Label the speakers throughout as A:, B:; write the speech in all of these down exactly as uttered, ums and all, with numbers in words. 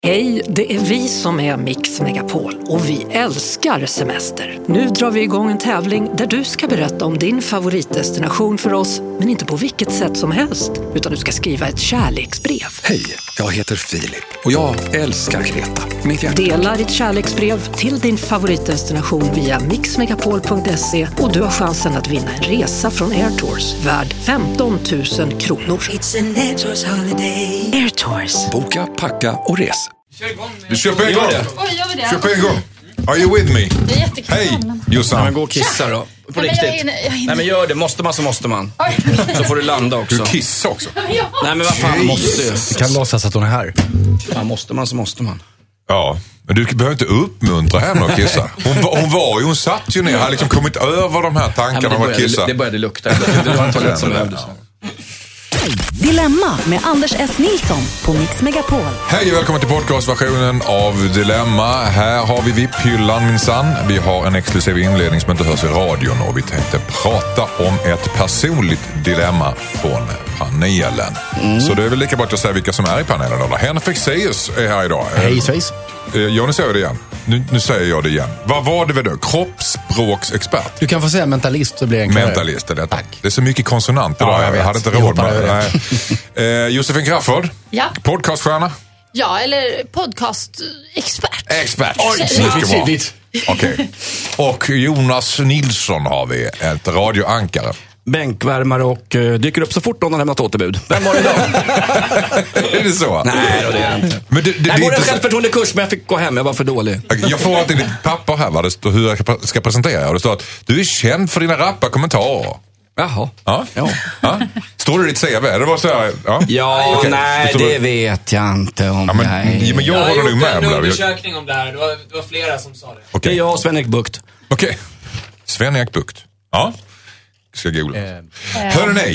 A: Hej, det är vi som är Mix Megapol och vi älskar semester. Nu drar vi igång en tävling där du ska berätta om din favoritdestination för oss, men inte på vilket sätt som helst, utan du ska skriva ett kärleksbrev.
B: Hej, jag heter Filip och jag älskar Kreta. Mitt hjärta.
A: Dela ditt kärleksbrev till din favoritdestination via mixmegapol punkt se och du har chansen att vinna en resa från Air Tours värd femton tusen kronor.
C: It's an Air Tours holiday. Air Tours.
B: Boka, packa och res.
D: Du kör på en gång.
E: Oj, gör vi det?
D: Kör på en gång. Are you with me?
E: Det är jättekul.
D: Hej,
F: Ja,
D: Jossan.
F: men gå och kissa då. På
E: Nej, men
F: riktigt.
E: jag hinner- jag hinner.
F: Nej, men gör det. Måste man så måste man.
E: Oj.
F: Så får du landa också.
D: Du kissar också.
E: Ja.
F: Nej, men vad fan måste ju.
G: Vi kan låtsas att hon är här.
F: Ja, måste man så måste man.
D: Ja, men du behöver inte uppmuntra henne att kissa. Hon, var- hon var ju, hon satt ju ner, har liksom kommit över de här
F: Nej,
D: tankarna
F: men det,
D: om att
F: började,
D: kissa.
F: det började lukta. Det var inte som behövdes.
H: Dilemma med Anders S. Nilsson på Mix Megapol.
D: Hej och välkommen till podcastversionen av Dilemma. Här har vi V I P-hyllan minsann. Vi har en exklusiv inledning som inte hörs i radion och vi tänkte prata om ett personligt dilemma från panelen. Mm. Så det är väl lika bra att jag säger vilka som är i panelen då. Henrik Fexeus är här idag.
G: Hej Svejs.
D: Eh, Ja, nu säger jag det igen. Nu, nu säger jag det igen. Vad var det vi då? Kroppsspråksexpert.
G: Du kan få säga mentalist så blir det enklare.
D: Mentalist är det.
G: Tack.
D: Det är så mycket konsonanter
G: Ja,
D: idag.
G: jag vet.
D: hade inte
G: Jag
D: råd
G: hoppar
D: med
G: över
D: det. Eh, Josefin Crafoord.
E: Ja.
D: Podcaststjärna.
E: Ja, eller podcastexpert.
D: Expert.
E: Oj,
D: mycket bra.
G: tydligt.
D: Okej. Och Jonas Nilsson har vi. Ett radioankare.
F: Bänkvärmare och uh, dyker upp så fort någon har lämnat återbud. Vem var det idag?
D: Är det så?
F: Nej, då, det är det inte.
D: Men det, det,
F: Jag
D: det
F: går
D: är
F: en
D: inte så-
F: självförtroendekurs, men jag fick gå hem. Jag var för dålig.
D: Jag får alltid ditt papper här va? Det står hur jag ska- ska presentera. Och det står att du är känd för dina rappa kommentarer.
F: Jaha.
D: Ja.
F: Ja.
D: Ja. Står det i ditt C V? Det var så här, ja.
F: Ja,
D: Okej.
F: nej,
D: Står
F: det vet jag inte om
D: Ja, men,
F: jag är.
D: ja, men jag
I: Jag har
D: håller nog
I: gjort
D: med
I: en
D: om det. här.
I: undersökning om det här. Det var, det var flera som sa det.
F: Det är
D: Okej.
F: jag och Sven-Erik Bucht.
D: Okej. Sven-Erik Bucht. Ja. Ska googla.
G: Eh,
D: Hörrni,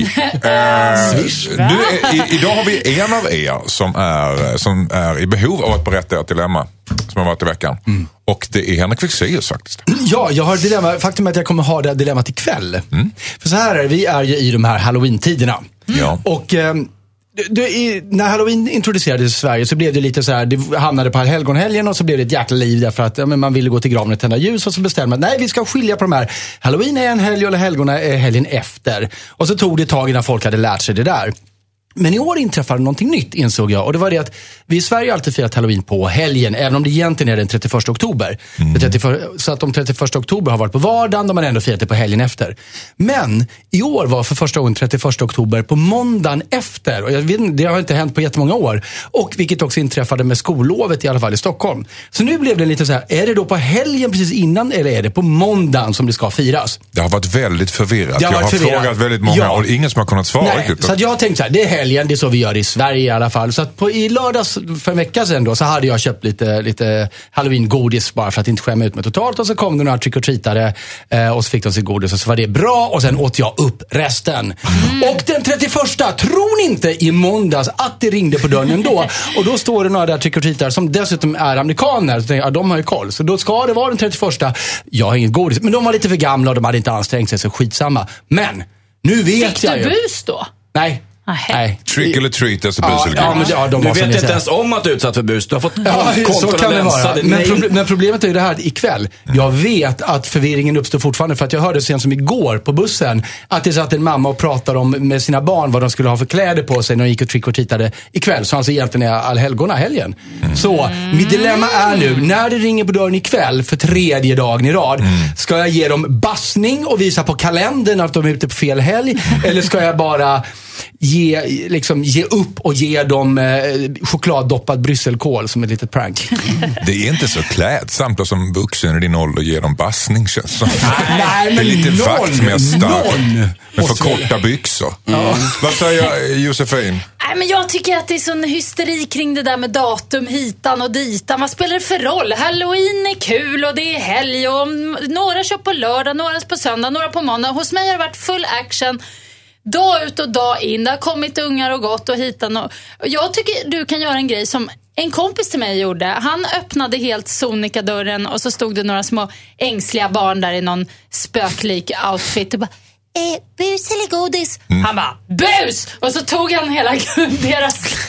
D: eh, du är, i, idag har vi en av er som är, som är i behov av att berätta ett dilemma som har varit i veckan.
G: Mm.
D: Och det är Henrik Fexeus faktiskt.
G: Ja, jag har ett dilemma. Faktum är att jag kommer ha det här dilemmat ikväll.
D: Mm.
G: För så här är det, vi är ju i de här Halloween-tiderna.
D: Ja.
G: Och eh, det, det, i, när Halloween introducerades i Sverige så blev det lite så här, det hamnade på helgonhelgen och så blev det ett jäkla liv därför att ja, men man ville gå till graven och tända ljus och så bestämde man, nej vi ska skilja på de här. Halloween är en helg och helgona är helgen efter. Och så tog det tag innan folk hade lärt sig det där. Men i år inträffade någonting nytt, insåg jag. Och det var det att vi i Sverige alltid firat Halloween på helgen, även om det egentligen är den trettioförsta oktober. Mm. Det trettioförsta, så att de trettioförsta oktober har varit på vardagen, de har ändå firat det på helgen efter. Men i år var för första gången trettioförsta oktober på måndagen efter. Och jag vet, det har inte hänt på jättemånga år. Och vilket också inträffade med skollovet i alla fall i Stockholm. Så nu blev det lite så här, är det då på helgen precis innan eller är det på måndagen som det ska firas?
D: Det har varit väldigt förvirrat.
G: Det har
D: Jag har
G: varit förvirrat.
D: frågat väldigt många
G: Ja.
D: och ingen som har kunnat svara
G: Nej,
D: riktigt.
G: så att jag tänkte så här, det är helgen, det är så vi gör i Sverige i alla fall. Så att på, i lördags för en vecka sedan då så hade jag köpt lite, lite Halloween-godis bara för att inte skämma ut mig totalt. Och så kom det några trick-or-treatare eh, och så fick de sitt godis och så var det bra och sen åt jag upp resten. Mm. Och den trettioförsta, tror ni inte i måndags att det ringde på dörren ändå. Och då står det några där trick-or-treatare som dessutom är amerikaner. Så tänkte jag, ja, de har ju koll. Så då ska det vara den trettioförsta. Jag har inget godis. Men de var lite för gamla och de hade inte ansträngt sig så skitsamma. Men nu vet
E: Fick
G: jag
E: du
G: ju.
E: bus då?
G: Nej. Nej.
D: Trick eller treat, alltså
G: Ja,
D: bus eller
G: ja,
D: godis.
G: men, ja, de
F: Du
G: var som
F: vet
G: ni
F: inte
G: säger.
F: ens om att du är utsatt för bus. Du har fått
G: Ja, så
F: kontona
G: kan det vara.
F: länsade.
G: Men,
F: Nej.
G: proble- men problemet är ju det här att ikväll. Jag vet att förvirringen uppstår fortfarande för att jag hörde sen som igår på bussen att det satt en mamma och pratade om med sina barn vad de skulle ha för kläder på sig när de gick och trick-or-treatade ikväll. Så alltså egentligen är allhelgona helgen. Mm. Så mitt dilemma är nu, när det ringer på dörren ikväll för tredje dagen i rad, mm. ska jag ge dem bassning och visa på kalendern att de är ute på fel helg? Eller ska jag bara ge, liksom, ge upp och ge dem eh, chokladdoppad brysselkål som ett litet prank?
D: Det är inte så klädsamt och som vuxen i din ålder ge dem bassning känns som.
G: Nej,
D: Det är lite
G: någon,
D: vaktmästare
G: någon
D: med för
G: måste vi-
D: korta byxor. Mm. Vad säger Josefin?
E: Nej, men jag tycker att det är sån hysteri kring det där med datum hitan och ditan. Vad spelar det för roll? Halloween är kul och det är helg och några kör på lördag, några på söndag, några på måndag. Hos mig har det varit full action dag ut och dag in. Det har kommit ungar och gått och hitan. Och jag tycker du kan göra en grej som en kompis till mig gjorde. Han öppnade helt sonika dörren och så stod det några små ängsliga barn där i någon spöklik outfit och bara, Eh, bus eller godis? Mm. Han bara, bus! Och så tog han hela deras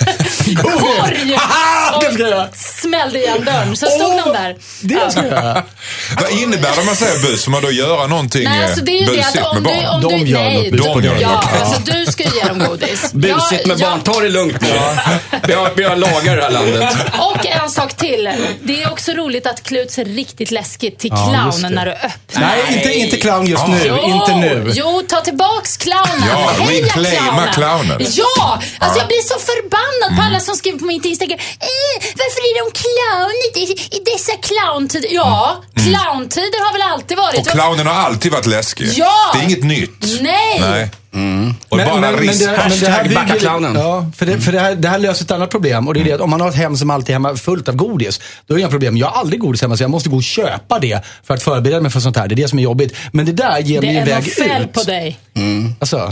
E: korg och smällde igen dörren. Så stod oh, de där.
G: Det ska jag.
D: Vad innebär det om man säger bus? Får man då göra någonting
E: nej, alltså det är ju det att om du, om
G: de
E: du,
G: gör
E: nej,
G: något
D: de gör
E: ja,
D: något.
E: alltså du ska ge dem godis.
F: Busigt med
E: ja,
F: barn, ta det lugnt nu. Vi har, vi har lagar i det här landet.
E: Och en sak till. Det är också roligt att klä ut sig riktigt läskigt till clownen ja, när du öppnar.
G: Nej, inte, inte clown just ja. nu. Jo, inte nu.
E: Jo, ta tillbaks clownen.
D: Ja,
E: heja clownen.
D: clownen.
E: Ja, alltså
D: ja.
E: jag blir så förbannad mm. på alla som skriver på mitt Instagram. Eh, varför är de clown i, i dessa clowntider? Ja, mm. clowntider har väl alltid varit.
D: Och clownen har alltid varit läskig.
E: Ja.
D: Det är inget nytt.
E: Nej.
D: Nej.
F: Mm.
D: Och
G: men,
D: bara
G: men, men, det, men det här bygger,
F: clownen.
G: Ja, för, det, för det, här, det här löser ett annat problem. Och det är det att om man har ett hem som alltid är hemma fullt av godis, då är det inga problem. Jag har aldrig godis hemma så jag måste gå och köpa det för att förbereda mig för sånt här. Det är det som är jobbigt. Men det där ger mig en väg ut. Det är fel
E: på dig.
G: Mm. Alltså,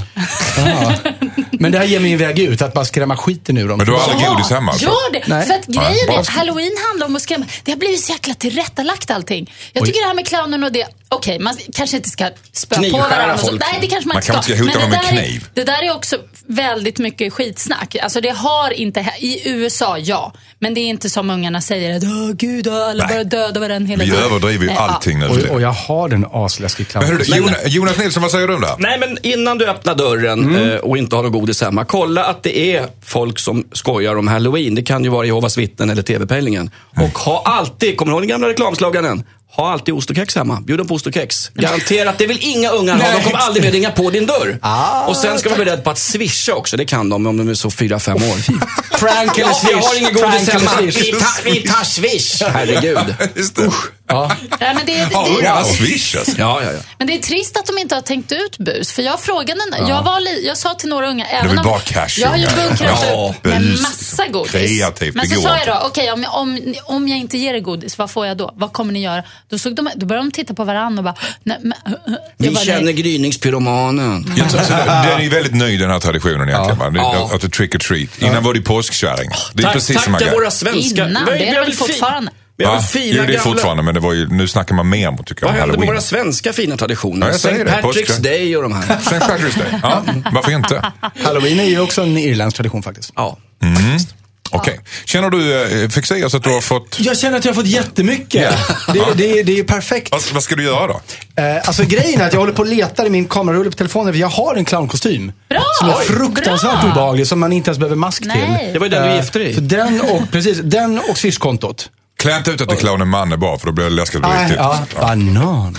G: men det här ger mig en väg ut, att bara skrämma skiten ur dem.
D: Men du har aldrig godis hemma?
E: Alltså. Gör det.
G: Nej.
E: För att grejen
D: Nej,
E: är att Halloween handlar om att skrämma. Det har blivit så jäkla tillrättalagt allting. Jag tycker Oj. det här med clownen och det, okej, okay, man kanske inte ska spöa på varandra. Så. Nej, det kanske man,
D: man
E: inte ska.
D: Man kan inte hota med kniv.
E: Är, det där är också väldigt mycket skitsnack. Alltså det har inte, i U S A, ja. Men det är inte som ungarna säger att åh gud, alla bara döda varandra hela tiden.
D: Vi överdriver ju äh, allting
G: ja.
D: nu.
G: Och, och jag har den asläskig clown.
D: Men hur, Jonas, Jonas Nilsson, vad säger du om det?
F: Nej, men innan du öppnar dörren mm. och inte har något godis hemma, kolla att det är folk som skojar om Halloween. Det kan ju vara Jehovas vittnen eller T V-pejlingen. Mm. Och ha alltid, kommer du ihåg den gamla reklamslaganen? Ha alltid ost och kex hemma. Bjud dem på ost och kex. Garanterat, det vill inga ungar ha. De kommer aldrig mer ringa på din dörr. Ah, och sen ska man vara beredd på att swisha också. Det kan de om de är så fyra, fem år.
G: Frank eller swish.
F: Jag har ingen godis hemma.
G: Vi tar,
F: vi tar swish. Herregud.
D: Just det.
E: Ja. Ja, men det, det,
D: ja,
E: det,
D: ja. Swish, alltså.
F: ja, ja, ja.
E: Men det är trist att de inte har tänkt ut bus. För jag frågade, ja. jag, var li, jag sa till några unga, även om jag har ju bunkrat
D: ja,
E: upp med massa godis.
D: Kreativt,
E: men så sa jag då, okej, okay, om, om, om jag inte ger er godis, vad får jag då? Vad kommer ni göra? Då, såg de, då började de titta på varandra och bara, nej, men,
F: vi
E: bara,
F: känner gryningspyromanen.
D: Ja, så, så, den är väldigt nöjd, den här traditionen egentligen. Ja. Det, ja. Att, att trick or treat. Innan var det påskkärring. Det är
F: tack,
D: precis
F: tack
D: som man
F: till våra svenska.
E: Innan, det är det väl fortfarande.
D: Ja, jo, det är fortfarande, men det var ju, nu snackar man mer om, tycker jag,
F: vad
D: Halloween.
F: Vad händer med våra svenska fina traditioner?
D: Ja,
F: Saint Patrick's Day och de här.
D: Saint Patrick's Day, ja, varför inte?
G: Halloween är ju också en irländsk tradition faktiskt.
F: Ja.
D: Mm. Okej. Okay. Känner du, fick se så att du har fått...
G: Jag känner att jag har fått jättemycket. Yeah. Det, det, det är perfekt.
D: Vad, vad ska du göra då?
G: Eh, alltså grejen är att jag håller på att leta i min kamerarulle på telefonen, för jag har en clownkostym.
E: Bra!
G: Som är fruktansvärt Bra. obehaglig, som man inte ens behöver mask
E: Nej.
G: till.
F: Det var ju den du gifte dig i.
G: Så den och, precis, den och swishkontot.
D: Klä inte ut att det är clownen man är bara, för då blir det läskigt på riktigt.
G: Ja, ja. Banan.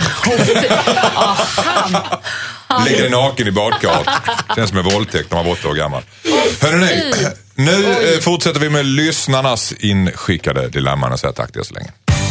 D: Ligger dig naken i badkaret. Känns som en våldtäkt när man var åtta år gammal. Hörrni, nu eh, fortsätter vi med lyssnarnas inskickade dilemman och säger tack till er så länge.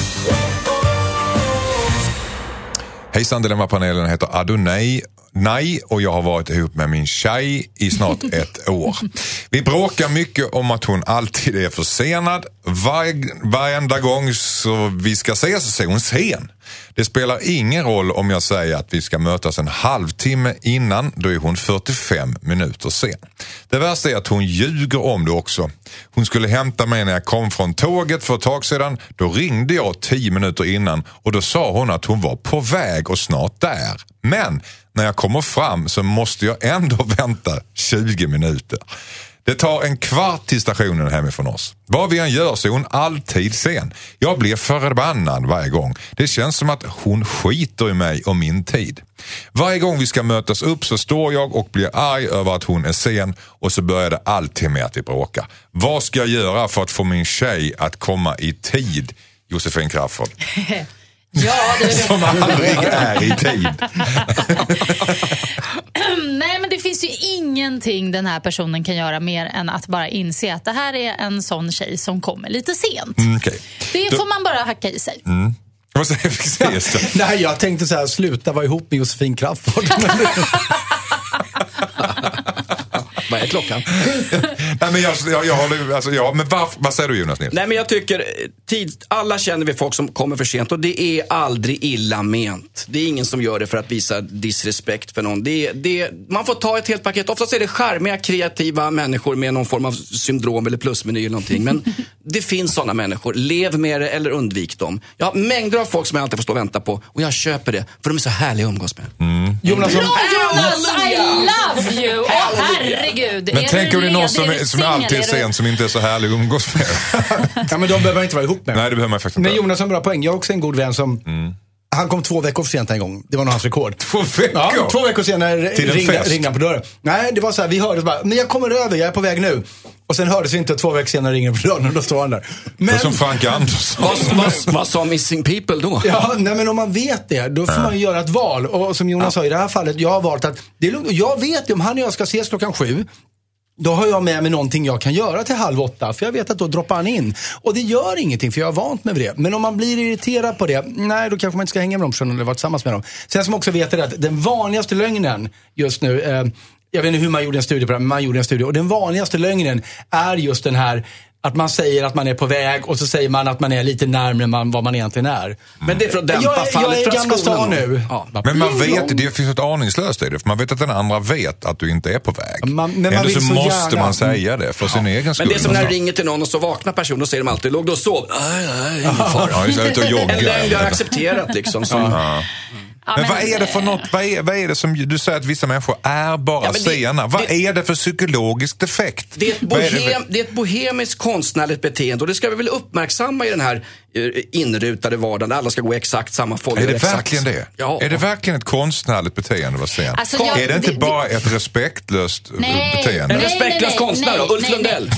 D: Hejsan, Dilemmapanelen heter Adonai Nej, och jag har varit ihop med min tjej i snart ett år. Vi bråkar mycket om att hon alltid är försenad. Var, varenda gång så vi ska ses så är hon sen. Det spelar ingen roll om jag säger att vi ska mötas en halvtimme innan, då är hon fyrtiofem minuter sen. Det värsta är att hon ljuger om det också. Hon skulle hämta mig när jag kom från tåget för ett tag sedan. Då ringde jag tio minuter innan och då sa hon att hon var på väg och snart där. Men när jag kommer fram så måste jag ändå vänta tjugo minuter. Det tar en kvart till stationen hemifrån oss. Vad vi än gör så är hon alltid sen. Jag blir förbannad varje gång. Det känns som att hon skiter i mig och min tid. Varje gång vi ska mötas upp så står jag och blir arg över att hon är sen, och så börjar det alltid med att vi bråkar. Vad ska jag göra för att få min tjej att komma i tid? Josefin Crafoord.
E: Ja, det...
D: Som aldrig är i tid.
E: Nej, men det finns ju ingenting den här personen kan göra mer än att bara inse att det här är en sån tjej som kommer lite sent.
D: Mm, okay.
E: Det
D: Då...
E: får man bara hacka i sig.
D: Mm. Vad säger jag fick se?
G: Nej, jag tänkte så här, sluta vara ihop med Josefin Crafoord.
F: Vad är klockan?
D: Nej, men jag, jag, jag håller, alltså, ja, men vad, vad säger du, Jonas Nilsson?
F: Nej, men jag tycker tid, alla känner vi folk som kommer för sent, och det är aldrig illa ment. Det är ingen som gör det för att visa disrespekt för någon. Det, det, man får ta ett helt paket. Oftast är det charmiga, kreativa människor med någon form av syndrom eller plusmeny eller någonting. Men det finns sådana människor. Lev med det eller undvik dem. Jag har mängder av folk som jag alltid får stå och vänta på, och jag köper det för de är så härliga att umgås med.
D: Mm.
G: Jonas,
E: Bra, Jonas, I love you. Åh, herregud. herregud.
D: Men
E: är
D: tänk om det är någon som, är, som alltid är
E: är
D: sen
E: du...
D: som inte är så härlig att umgås med.
G: Ja, men de behöver man inte vara ihop med.
D: Nej, det behöver man faktiskt inte.
G: Men Jonas har en bra poäng. Jag har också en god vän som... Mm. Han kom två veckor för sent en gång. Det var nog hans rekord.
D: Två veckor?
G: Ja, två veckor senare ringde, ringde han på dörren. Nej, det var så här, vi hördes bara, men jag kommer över, jag är på väg nu. Och sen hördes vi inte, två veckor senare ringer på dörren och då står han där. Men...
D: Det är som Frank Andersson.
F: vad, vad, vad sa Missing People då?
G: Ja, nej, men om man vet det, då får ja. man ju göra ett val. Och som Jonas ja. sa, i det här fallet, jag har valt att, det är lugnt. Jag vet ju, om han och jag ska ses klockan sju, då har jag med mig någonting jag kan göra till halv åtta. För jag vet att då droppar han in. Och det gör ingenting, för jag är vant med det. Men om man blir irriterad på det, nej, då kanske man inte ska hänga med dem personerna eller vara tillsammans med dem. Sen som också vet det att den vanligaste lögnen just nu, eh, jag vet inte hur man gjorde en studie på det, men man gjorde en studie. Och den vanligaste lögnen är just den här, att man säger att man är på väg och så säger man att man är lite närmare man, vad man egentligen är. Mm.
F: Men det är för att dämpa
G: jag,
F: fallet
G: jag är Gamla stan nu.
D: Ja. Men man vet, det finns ett aningslöst i det. För man vet att den andra vet att du inte är på väg.
G: Man, men man
D: Eller så, så måste
G: gärna.
D: man säga det för sin ja. egen skull.
F: Men det är som när du ringer till någon och så vaknar personen och säger de alltid, låg du och sov? Nej, nej, ingen fara.
D: Ja, jag är ute och joggar.
F: En lögn du har accepterat liksom. Som...
D: Ja. Ja, men, men vad är det för något, vad är, vad är det som du säger att vissa människor är bara ja, sena? Det, vad det, är det för psykologisk defekt?
F: Det är, ett bohem, är det, för... det är ett bohemiskt konstnärligt beteende och det ska vi väl uppmärksamma i den här uh, inrutade vardagen där alla ska gå exakt samma fålla.
D: Är det
F: exakt.
D: verkligen det?
F: Ja.
D: Är det verkligen ett konstnärligt beteende att vara sen?
E: Alltså, jag,
D: är det inte
E: det,
D: bara
E: det,
D: ett respektlöst
E: nej,
D: beteende?
F: En respektlös
E: nej,
F: konstnär
E: nej,
F: då, Ulf
E: nej,
F: Lundell.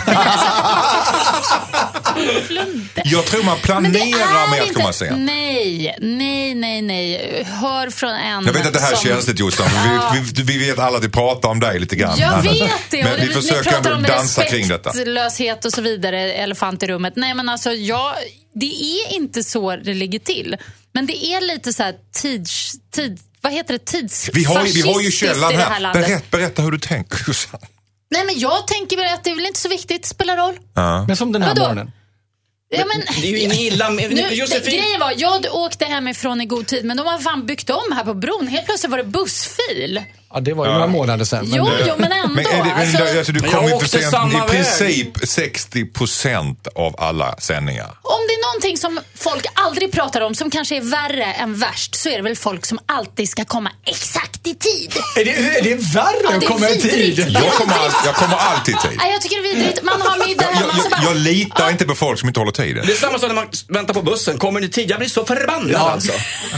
D: Jag tror man planerar med att komma sen.
E: Nej, nej, nej, nej. Hör från en
D: jag vet att det här
E: som...
D: är känsligt, Jossan.
E: Ja.
D: Vi, vi, vi vet alla att vi pratar om dig lite grann.
E: Jag vet det.
D: Men
E: och
D: vi
E: det,
D: försöker
E: pratar om
D: dansa kring detta.
E: Respektlöshet och så vidare, elefant i rummet. Nej, men alltså, jag, det är inte så det ligger till. Men det är lite så här tids... Tid, vad heter det? Tidsfascistiskt
D: vi har, vi har ju källan här.
E: här
D: Berätt, berätta hur du tänker, Jossan.
E: Nej, men jag tänker väl att det är väl inte så viktigt. Spelar roll.
D: Ja.
G: Men som den här
E: Vadå?
G: morgonen.
E: Ja, men,
F: det är ju ingen illa med
E: nu,
F: Josefin.
E: Grejen var, jag åkte hemifrån i god tid, men de har fan byggt om här på bron. Helt plötsligt var det bussfil.
G: Ja, det var ju
D: ja.
G: några månader sedan.
E: Men jo, det... jo, men ändå.
D: Men, är det, men,
E: alltså,
D: alltså, du
F: men
D: kommer
F: jag
D: ju för
F: åkte
D: sent i
F: väg.
D: princip sextio procent av alla sändningar.
E: Om det är någonting som folk aldrig pratar om, som kanske är värre än värst, så är det väl folk som alltid ska komma exakt i tid.
G: Är det, är det värre
E: ja,
G: att komma i tid?
D: Jag kommer, all, jag kommer alltid i tid.
E: Nej, jag tycker det är vidrigt. Man har middag
D: jag,
E: hemma,
D: jag,
E: så bara,
D: jag litar
E: ja.
D: inte på folk som inte håller tiden.
F: Det är samma som när man väntar på bussen. Kommer ni i tid? Jag blir så förbannad ja. alltså.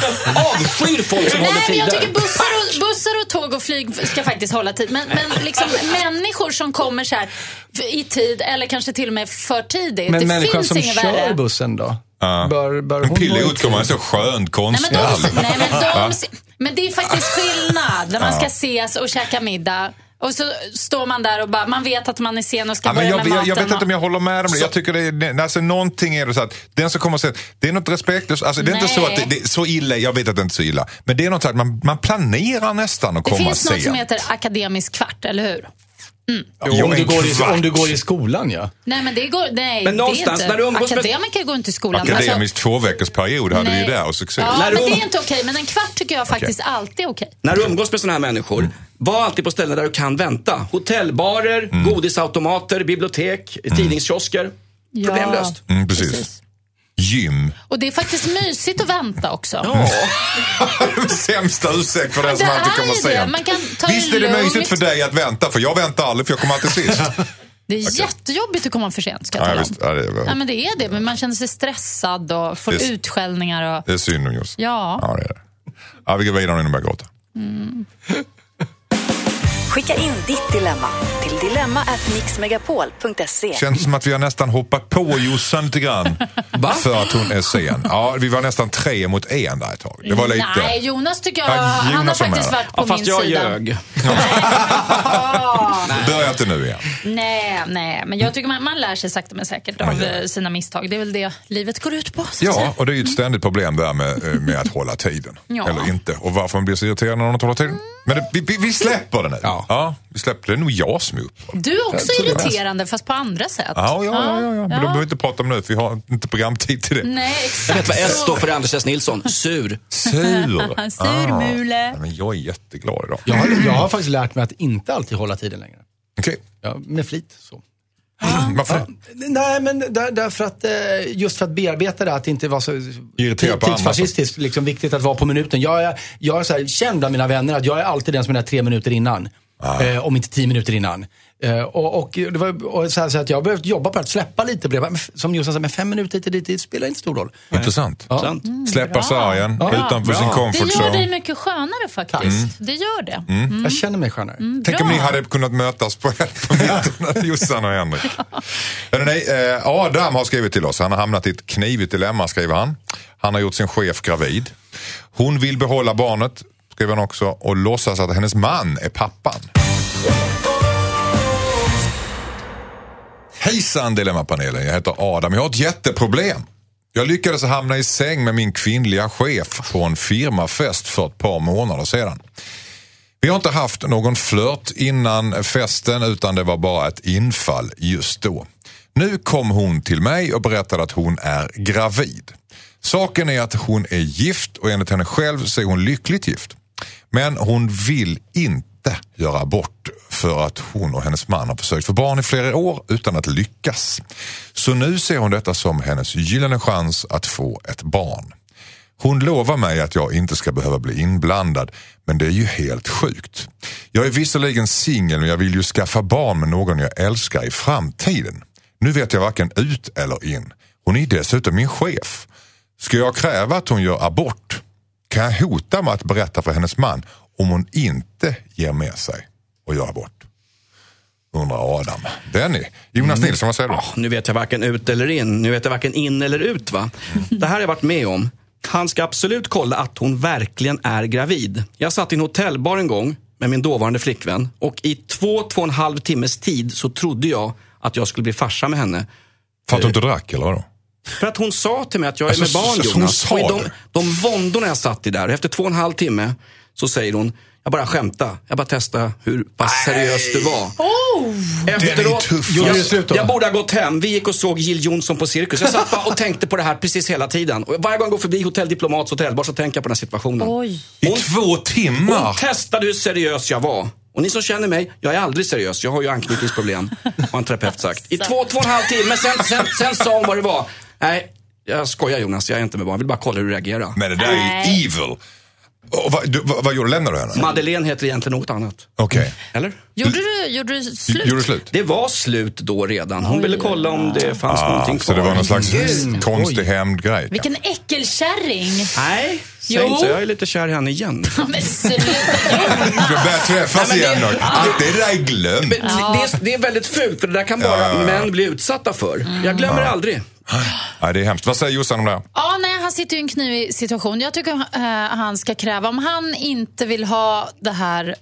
F: Avskyr folk som
E: Nej,
F: håller
E: men jag
F: tider.
E: tycker bussar och, bussar och tåg och flyg ska faktiskt hålla tid. Men, men liksom människor som kommer så här i tid eller kanske till och med för tidigt.
G: Men
E: det
G: människan
E: finns
G: som
E: ingen
G: kör
E: värre.
G: bussen då?
D: Ja.
G: Bör, bör
D: men Pille Utkommer är så skönt konstnär.
E: Nej, men, de, nej, men, de, men det är faktiskt skillnad när man ska ses och käka middag. Och så står man där och bara, man vet att man är sen och ska
D: ja,
E: börja
D: jag,
E: med
D: jag,
E: maten.
D: jag vet inte om jag håller med om det.
F: Så.
D: Jag tycker det är, alltså någonting är det så att den som kommer sen, det är något respektlöst. Alltså det är
E: Nej.
D: inte så att det, det är så illa, jag vet att det inte är så illa. Men det är något så att man, man planerar nästan att
E: det
D: komma
E: finns
D: sent.
E: något som heter akademisk kvart, eller hur?
G: Mm. Jo, om, du går i, om du går i skolan, ja.
E: Nej, men det går, nej,
F: men någonstans,
E: det är inte.
F: När du umgås
E: akademiker med... går inte i skolan.
D: Akademisk
E: alltså,
D: två veckors period hade
E: nej.
D: vi ju där och succé.
E: Ja,
F: när
E: men
F: du...
E: det är inte okej. Men en kvart tycker jag faktiskt okay. alltid är okej.
F: När du umgås med såna här människor, mm. var alltid på ställen där du kan vänta. Hotellbarer, mm. godisautomater, bibliotek, mm. tidningskiosker.
E: Ja.
F: Problemlöst.
D: Mm, precis. precis. Gym.
E: Och det är faktiskt mysigt att vänta också.
F: Ja.
D: Sämsta ursäkt för den som alltid kommer sen.
E: Man kan ta
D: Visst är det
E: lugnt.
D: mysigt för dig att vänta, för jag väntar aldrig för jag kommer alltid sist.
E: Det är okay. jättejobbigt att komma för sent, ska jag
D: ja,
E: tala
D: visst, ja, det är
E: ja, men det är det, men man känner sig stressad och får
D: det är,
E: utskällningar. Och...
D: Det är synd om just.
E: Ja.
D: Ja, det är det. Ja, vi går vidare nu och börjar gråta.
E: Mm.
H: Skicka in ditt dilemma till dilemma at mixmegapol punkt se.
D: Känns som att vi har nästan hoppat på Jossan lite grann. För att hon är sen. Ja, vi var nästan tre mot en där ett tag. Det var lite...
E: Nej, Jonas tycker jag,
D: ja, Jonas
E: han har faktiskt varit på
F: ja,
E: min
F: sida. Fast jag
E: sida.
F: ljög.
D: Börja inte nu igen.
E: Nej, nej, men jag tycker man, man lär sig sakta men säkert av
D: ja.
E: sina misstag. Det är väl det livet går ut på.
D: Ja, och det är ju ett ständigt problem där med, med att hålla tiden.
E: Ja.
D: Eller inte. Och varför man blir så irriterad när någon inte håller tiden. Men det, vi, vi släpper det nu. Ja. ja, vi släpper det. Det är nog jag som är upp.
E: Du är också irriterande, fast på andra sätt.
D: Ja, ja, ja, ja, ja. Men
E: ja.
D: de behöver inte prata om nu, för vi har inte programtid till det.
E: Nej, exakt.
F: Jag vet vad S står för Anders S. Nilsson. Sur.
D: Sur.
E: Surmule.
D: Ah, men jag är jätteglad idag.
G: Jag har, jag har faktiskt lärt mig att inte alltid hålla tiden längre.
D: Okej. Okay.
G: Ja, med flit så.
D: Mm, varför?
G: Ja, nej, men där, därför att just för att bearbeta det, att det inte var så tidsfascistiskt, liksom viktigt att vara på minuten. Jag är, jag är så här, känd av mina vänner att jag är alltid den som är där tre minuter innan. Ah. Eh, om inte tio minuter innan. Uh, och, och det var och så, här, så att jag har behövt jobba på att släppa lite på det. Som Jossan sa, med fem minuter hit och dit, det spelar inte stor roll.
D: Intressant.
G: Ja.
E: Mm,
D: Släppa sargen ja. utanför sin comfort
E: zone. Det gör dig mycket skönare faktiskt. Mm. Det gör det.
G: Mm. Mm. Jag känner mig skönare.
E: Mm,
D: Tänk om ni hade kunnat mötas på, på mitten, Jossan och Henrik. Eller nej, eh, Adam har skrivit till oss. Han har hamnat i ett knivigt dilemma, skriver han. Han har gjort sin chef gravid. Hon vill behålla barnet, skriver han också, och låtsas att hennes man är pappan. Hejsan Dilemmapanelen, jag heter Adam. Jag har ett jätteproblem. Jag lyckades hamna i säng med min kvinnliga chef på en firmafest för ett par månader sedan. Vi har inte haft någon flört innan festen utan det var bara ett infall just då. Nu kom hon till mig och berättade att hon är gravid. Saken är att hon är gift och enligt henne själv så är hon lyckligt gift. Men hon vill inte göra abort för att hon och hennes man har försökt få barn i flera år utan att lyckas. Så nu ser hon detta som hennes gyllene chans att få ett barn. Hon lovar mig att jag inte ska behöva bli inblandad, men det är ju helt sjukt. Jag är visserligen singel men jag vill ju skaffa barn med någon jag älskar i framtiden. Nu vet jag varken ut eller in. Hon är dessutom min chef. Ska jag kräva att hon gör abort? Kan jag hota med att berätta för hennes man om hon inte ger med sig och gör abort? Undrar Adam. Benny, Jonas mm. Nilsson, vad säger du?
F: Oh, nu vet jag varken ut eller in. Nu vet jag varken in eller ut, va? Det här har jag varit med om. Han ska absolut kolla att hon verkligen är gravid. Jag satt i en hotellbar en gång med min dåvarande flickvän. Och i två, två och en halv timmes tid så trodde jag att jag skulle bli farsa med henne.
D: För att du inte drack, eller vadå?
F: För att hon sa till mig att jag är
D: alltså,
F: med barn,
D: så,
F: Jonas.
D: så
F: och i de, de våndorna jag satt i där, och efter två och en halv timme så säger hon, jag bara skämta. Jag bara testa hur pass seriös du var.
E: Oh,
F: Efteråt,
G: jag,
F: jag, jag borde ha gått hem. Vi gick och såg Jill Johnson på Cirkus. Jag satt bara och tänkte på det här precis hela tiden. Och varje gång jag går förbi Hotell Diplomats hotellbar så tänker jag på den här situationen.
E: Oj.
F: Hon,
D: I två timmar?
F: Hon testade hur seriös jag var. Och ni som känner mig, jag är aldrig seriös. Jag har ju anknytningsproblem, har en terapeut sagt. I två, två och en halv timme, sen, sen, sen sa hon vad det var. Nej, jag skojar Jonas, jag är inte med barn. Jag vill bara kolla hur du reagerar.
D: Men det där är ju evil. Och vad, du, vad, vad gjorde du? Lämnade du henne?
F: Madeleine heter egentligen något annat.
D: Okej. Okay.
F: Eller?
E: Gjorde du, gjorde du slut?
D: Gjorde du slut?
F: Det var slut då redan. Hon oj, ville kolla om det fanns ah, någonting kvar.
D: Så det var någon slags mm. konstig hämndgrej.
E: Vilken äckelkärring.
F: Nej, säg inte. Jag är lite kär i henne igen.
E: Men sluta.
D: Du börjar träffas igen då. Allt det där är glömt.
F: Ja. Det, är, det är väldigt fult, för det där kan bara ja. män bli utsatta för. Mm. Jag glömmer
D: ja.
F: aldrig.
D: Nej, det är hemskt. Vad säger Jossan om det?
E: Ja, nej, han sitter i en knivig situation. Jag tycker uh, han ska kräva, om han inte vill ha det här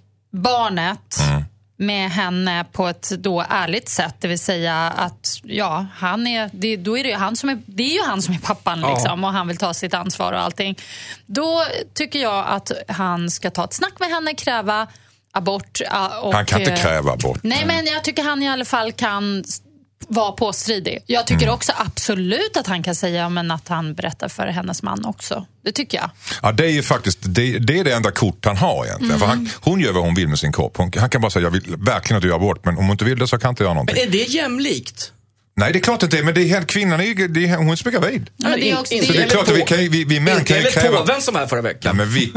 E: barnet mm. med henne på ett då ärligt sätt, det vill säga att ja, han är, det, då är det, han som är, det är ju han som är pappan liksom, ja. och han vill ta sitt ansvar och allting. Då tycker jag att han ska ta ett snack med henne, kräva abort. Och,
D: han kan inte kräva abort.
E: Nej, men jag tycker han i alla fall kan var påstridig. Jag tycker mm. också absolut att han kan säga men att han berättar för hennes man också. Det tycker jag.
D: Ja, det är ju faktiskt det, det är det enda kort han har egentligen. Mm. För han, hon gör vad hon vill med sin kropp. Hon, han kan bara säga jag vill verkligen att du gör abort, men om hon inte vill det så kan inte göra någonting.
F: Men är det jämlikt?
D: Nej, det är klart att det är, men det är helt kvinnan, är, det är, hon är gravid.
E: Ja, men det är också,
F: inte,
E: det är
D: det är klart att vi, kan, vi, vi män kan ju kräva...
F: Inte påven som här förra veckan.
D: Nej, men vi,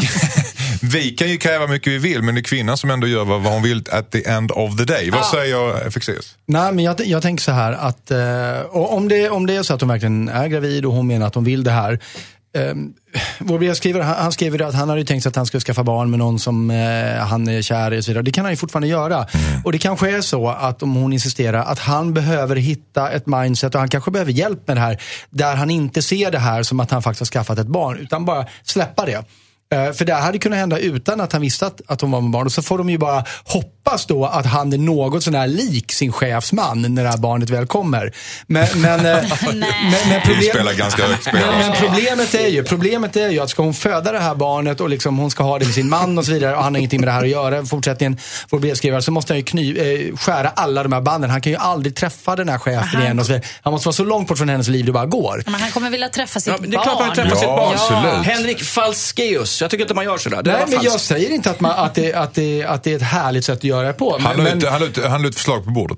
D: vi kan ju kräva mycket vi vill, men det är kvinnan som ändå gör vad, vad hon vill at the end of the day. Vad ja. säger F X S?
G: Nej, men jag, jag tänker så här att eh, om, det, om det är så att hon verkligen är gravid och hon menar att hon vill det här. Um, vår brevskrivare, han, han skriver att han hade ju tänkt sig att han skulle skaffa barn med någon som uh, han är kär i och så vidare. Det kan han ju fortfarande göra. Mm. Och det kanske är så att om hon insisterar att han behöver hitta ett mindset och han kanske behöver hjälp med det här, där han inte ser det här som att han faktiskt har skaffat ett barn, utan bara släppa det. Uh, för det hade kunnat hända utan att han visste att, att hon var med barn. Och så får de ju bara hoppas då att han är något sån här lik sin chefsman när det här barnet väl kommer. Men, men, uh, men, men, problem,
D: spelar ganska högt spel.
G: men, men problemet är ju problemet är ju att ska hon föda det här barnet och liksom hon ska ha det med sin man och så vidare och han har ingenting med det här att göra, fortsättningen vår brevskrivare, så måste han ju kny, eh, skära alla de här banden. Han kan ju aldrig träffa den här chefen han, igen och så vidare. Han måste vara så långt bort från hennes liv det bara går.
E: Men han kommer vilja träffa sitt
F: ja,
E: barn.
F: Det är klart han träffa
D: ja,
F: sitt barn.
D: Absolut.
F: Henrik Falskeus. Jag tycker inte man gör sådär. Det
G: Nej, men jag säger inte att, man, att, det, att, det, att det är ett härligt sätt att göra det på.
D: Han
G: men,
D: la ut, han ut, han ut förslag på bordet på.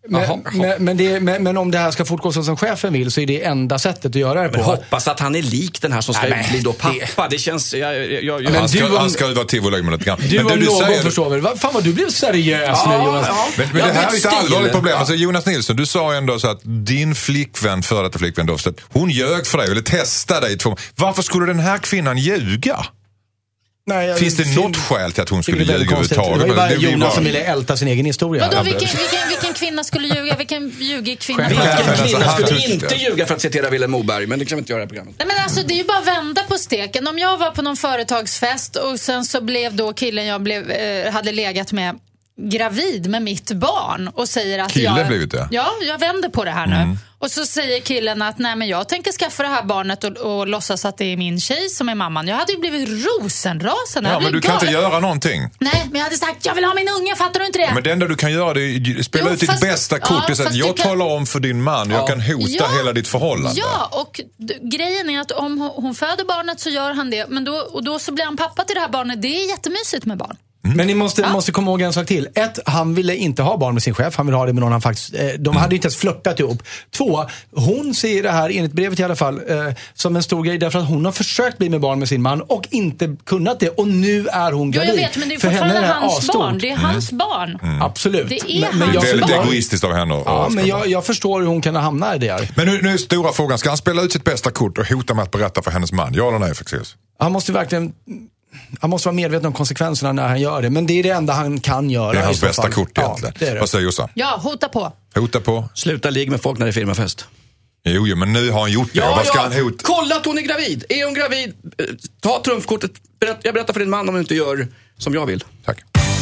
G: Men, men, men, det, men, men om det här ska fortgå så som chefen vill så är det enda sättet att göra det på.
F: Men hoppas att han är lik den här som ska
G: Nej,
F: bli då pappa. Det,
G: det
F: känns... Jag, jag, jag,
D: han, ska,
G: om,
D: han ska ju vara tivoli med lite grann.
G: Du
D: men
G: om
D: du
G: någon
D: säger,
G: förstår väl. Va, fan vad du blev seriös
F: ja,
G: nu Jonas.
F: Ja.
D: Men, men det här är ett allvarligt problem. Alltså, Jonas Nilsson, du sa ändå så att din flickvän, före detta flickvän Dovstedt, hon ljög för dig, eller testade dig. Två. Varför skulle den här kvinnan ljuga?
G: Nej, jag,
D: Finns det
G: fin,
D: något skäl till att hon skulle ljuga
G: överhuvudtaget?
D: överhuvudtaget?
G: Det var ju bara
D: det
G: Jonas
D: bara...
G: som ville älta sin egen historia.
E: Vadå, vilken, vilken, vilken kvinna skulle ljuga? Vilken ljugig kvinna?
F: Vilken
D: Chefen,
F: kvinna
D: alltså,
F: skulle
D: han
F: inte
D: tyckte.
F: ljuga, för att citera Willem Moberg? Men det kan vi inte göra i programmet.
E: Nej, men alltså, det är ju bara att vända på steken. Om jag var på någon företagsfest och sen så blev då killen jag blev, eh, hade legat med gravid med mitt barn och säger att
D: Killen
E: jag,
D: blivit det?
E: Ja, jag vänder på det här nu.
D: Mm.
E: Och så säger killen att nej, men jag tänker skaffa det här barnet och, och låtsas att det är min tjej som är mamman. Jag hade ju blivit rosenrasande.
D: Ja, men du kan inte göra någonting.
E: Nej, men jag hade sagt, jag vill ha min unge, fattar du inte det?
D: Men det enda du kan göra det är spela
E: Jo,
D: ut ditt
E: fast-
D: bästa kort.
E: ja,
D: Det är så att
E: fast
D: jag
E: du kan-
D: talar om för din man, jag
F: Ja.
D: kan hota
E: Ja.
D: hela ditt förhållande.
E: Ja, och d- grejen är att om hon- hon föder barnet så gör han det. Men då, och då så blir han pappa till det här barnet. Det är jättemysigt med barn.
D: Mm.
G: Men ni måste,
E: Ja.
G: måste komma ihåg en sak till. Ett, han ville inte ha barn med sin chef. Han vill ha det med någon han faktiskt... Eh, de hade ju inte ens flörtat ihop. Två, hon ser det här, enligt brevet i alla fall, eh, som en stor grej. Därför att hon har försökt bli med barn med sin man och inte kunnat det. Och nu är hon
E: Jo,
G: gravid.
E: jag vet, men det är
G: För henne
E: fortfarande
G: är det
E: hans
G: asstort.
E: barn. Det är hans barn.
G: Absolut.
E: Det är
G: men, men
E: hans
G: jag,
D: Väldigt
E: barn.
D: egoistiskt av henne.
G: Ja,
D: att-
G: men jag, jag förstår hur hon kan hamna i det här.
D: Men nu, nu är stora frågan, ska han spela ut sitt bästa kort och hota med att berätta för hennes man? Ja eller nej, Fexeus?
G: Han måste verkligen... Han måste vara medveten om konsekvenserna när han gör det. Men det är det enda han kan göra.
D: Det är hans
G: i så
D: bästa
G: fall.
D: kort egentligen.
G: Ja, det är det.
D: Vad säger Jossan?
E: Ja, hota på.
D: Hota på?
F: Sluta ligga med folk när det är firmafest.
D: Jo, jo, men nu har han gjort det.
F: Ja,
D: Vad ska
F: ja.
D: han hota?
F: Kolla att hon är gravid. Är hon gravid? Eh, Ta trumfkortet. Berätt, jag berättar för din man om du inte gör som jag vill.
D: Tack.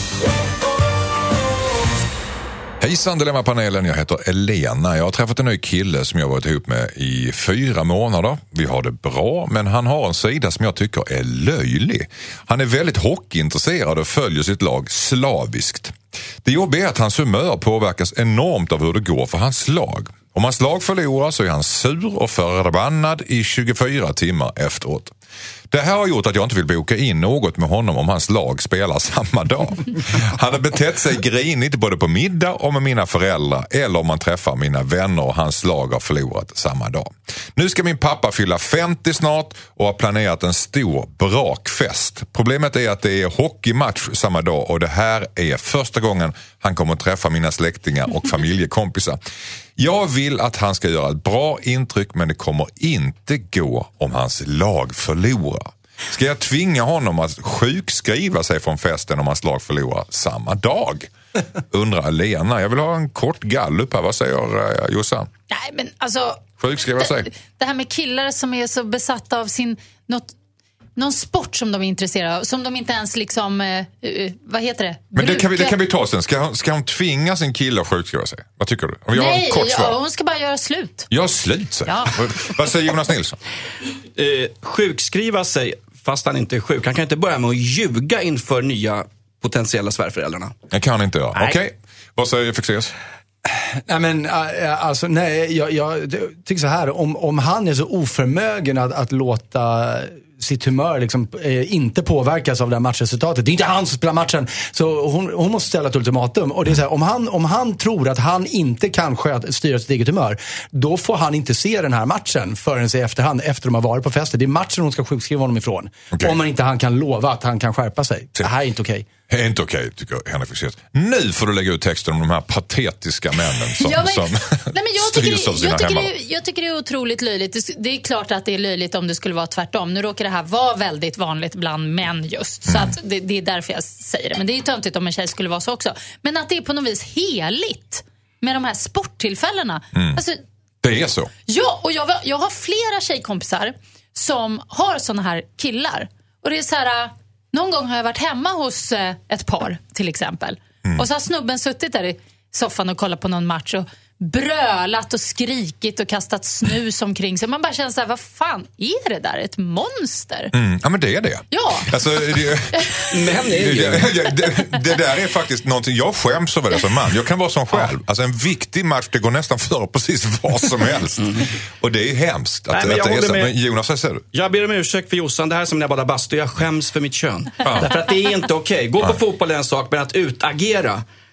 D: Hejsan Dilemma-panelen, jag heter Elena. Jag har träffat en ny kille som jag varit ihop med i fyra månader. Vi har det bra, men han har en sida som jag tycker är löjlig. Han är väldigt hockeyintresserad och följer sitt lag slaviskt. Det jobbiga är att hans humör påverkas enormt av hur det går för hans lag. Om hans lag förlorar så är han sur och förbannad i tjugofyra timmar efteråt. Det här har gjort att jag inte vill boka in något med honom om hans lag spelar samma dag. Han har betett sig grinigt både på middag och med mina föräldrar eller om man träffar mina vänner och hans lag har förlorat samma dag. Nu ska min pappa fylla femtio snart och har planerat en stor brakfest. Problemet är att det är hockeymatch samma dag och det här är första gången han kommer att träffa mina släktingar och familjekompisar. Jag vill att han ska göra ett bra intryck men det kommer inte gå om hans lag förlorar. Ska jag tvinga honom att sjukskriva sig från festen om hans lag förlorar samma dag? Undrar Lena. Jag vill ha en kort gallup här. Vad säger uh, Jossan?
E: Nej, men alltså...
D: Sjukskriva sig.
E: Det, det här med killar som är så besatta av sin... Något, någon sport som de är intresserade av. Som de inte ens liksom... Uh, uh, vad heter det?
D: Men det kan, vi, det
E: Brukar-
D: kan vi ta sen. Ska hon, ska hon tvinga sin kille att sjukskriva sig? Vad tycker du? Om jag har
E: Nej,
D: en kort
E: ja,
D: svar.
E: hon ska bara göra slut.
D: Jag slut sig.
E: Ja.
D: Vad säger Jonas Nilsson?
F: Eh, sjukskriva sig fast han inte är sjuk. Han kan inte börja med att ljuga inför nya potentiella svärföräldrarna.
D: Det kan han inte göra.
F: Nej.
D: Okej. Vad säger Fexeus?
G: Nej men äh, alltså nej, jag, jag tycker så här, om, om han är så oförmögen att, att låta sitt humör liksom, eh, inte påverkas av det här matchresultatet. Det är inte han som spelar matchen. Så hon, hon måste ställa ett ultimatum. Och det är så här, om han, om han tror att han inte kan sköta, styra sitt eget humör, då får han inte se den här matchen förrän i efterhand, efter de har varit på festen. Det är matchen hon ska sjukskriva honom ifrån.
D: Okay.
G: Om man inte han kan lova att han kan skärpa sig. Det här är inte okej.
D: Det är inte okej, tycker Henrik Fexeus. Nu får du lägga ut texten om de här patetiska männen som,
E: Ja, men-
D: som
E: Nej, men jag, tycker,
D: styrs av
E: det-
D: sina
E: jag, tycker
D: hemmar.
E: det, jag tycker det är otroligt löjligt. Det, det är klart att det är löjligt om det skulle vara tvärtom. Nu råkar det här vara väldigt vanligt bland män just. Så att det, det är därför jag säger det. Men det är ju töntigt om en tjej skulle vara så också. Men att det är på något vis heligt med de här sporttillfällena. Alltså,
D: Det är så.
E: ja, och jag, jag har flera tjejkompisar som har såna här killar. Och det är så här... Någon gång har jag varit hemma hos eh, ett par till exempel. Och så har snubben suttit där i soffan och kollat på någon match och brölat och skrikit och kastat snus omkring sig. Man bara känner så här, vad fan är det där? Ett monster?
D: Mm. Ja, men det är det.
E: Ja.
D: Alltså, det,
F: Men är
D: det,
F: ju...
D: det, det, det där är faktiskt någonting, jag skäms över det som man. Jag kan vara som själv. Alltså en viktig match, det går nästan för precis vad som helst. Och det är hemskt att,
F: Nej, men jag
D: att det är
F: håller
D: så.
F: med.
D: Men Jonas, vad säger du?
F: Jag ber om ursäkt för Jossan, det här är som när jag badar bastu. Jag skäms för mitt kön. Därför att det är inte okej. Gå på fotboll är en sak, men att utagera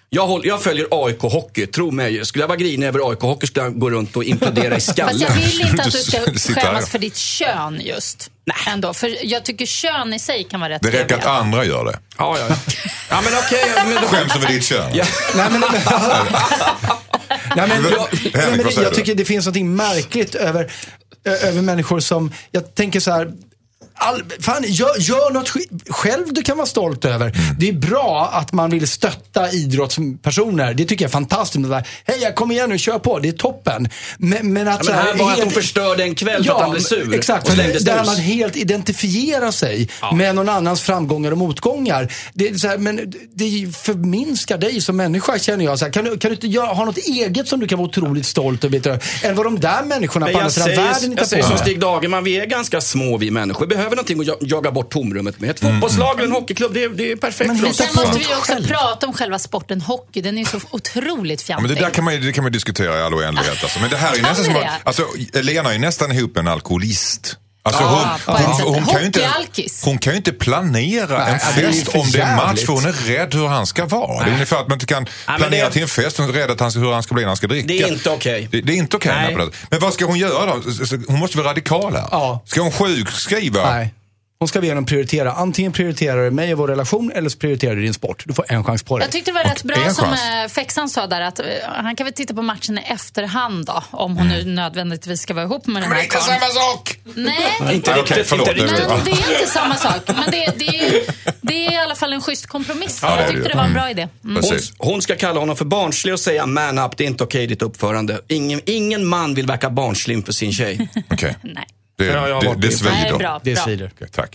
F: Jag, håller, jag följer A I K-hockey, tro mig. Skulle jag vara grinig över A I K-hockey skulle jag gå runt och implodera i skallen.
E: Fast jag vill inte att du ska skämmas för ditt kön just. Nej. Ändå, för jag tycker kön i sig kan vara rätt.
D: Det räcker att andra gör det.
F: Ja, ja, ja. Ja, men okej. Okay, men...
D: Skäms över ditt kön.
F: Ja.
G: Nej, men... Nej, men jag, nej, men jag tycker det finns något märkligt över, över människor som... Jag tänker så här... All, fan, gör, gör något själv du kan vara stolt över. Mm. Det är bra att man vill stötta idrottspersoner. Det tycker jag är fantastiskt. Hej, kom igen nu, kör på. Det är toppen. Men, men att
F: ja, men här var
G: helt,
F: att de förstörde en kväll
G: ja,
F: för att han blev sur.
G: Exakt, där man helt identifierar sig ja. med någon annans framgångar och motgångar. Det är så här, men det förminskar dig som människa, känner jag. Så här, kan, du, kan du inte göra, ha något eget som du kan vara otroligt stolt över? Än vad de där människorna men på andra sidan världen inte
F: Jag säger som Stig Dagerman, vi är ganska små, vi människor. Vi behöver någonting att jaga bort tomrummet med. Ett fotbollslag eller en hockeyklubb, det är, det är perfekt men för oss.
E: Sen måste vi också prata om själva sporten hockey. Den är ju så otroligt fjantig.
D: Ja, men det där kan man, det kan man diskutera i all oändlighet. Alltså. Men det här är nästan som att, alltså, Lena är nästan ihop en alkoholist. Alltså
E: ja,
D: hon, hon, hon, kan ju inte, hon kan ju inte planera nej, en fest om det är match för hon är rädd hur han ska vara. Nej. Det är ungefär att man inte kan planera nej, det, till en fest hon är rädd att han ska, hur han ska bli när han ska dricka.
F: Det är inte okej.
D: Okay. Det, det är inte okej. Okay men vad ska hon göra då? Hon måste vara radikal här. Ja. Ska hon sjukskriva?
G: Nej. Hon ska be honom prioritera. Antingen prioriterar du mig och vår relation eller så prioriterar du din sport. Du får en chans på det.
E: Jag tyckte det var rätt bra som chans. Fexan sa där att uh, han kan väl titta på matchen i efterhand då. Om hon nu nödvändigtvis ska vara ihop med den här.
D: Men det är inte samma sak!
E: Nej.
F: Inte riktigt. Okay, förlåt,
E: inte riktigt. Men det är inte samma sak. Men det, det, är, det är i alla fall en schysst kompromiss. Ja, jag tyckte det, det var en bra idé. Mm.
F: Hon, hon ska kalla honom för barnslig och säga man up, det är inte okej okay, ditt uppförande. Ingen, ingen man vill verka barnslig för sin tjej.
D: Okej. Okay.
E: Nej.
D: Det, det, det, det svider.
E: Nej, bra,
G: det
E: bra.
G: svider.
D: Okay, tack.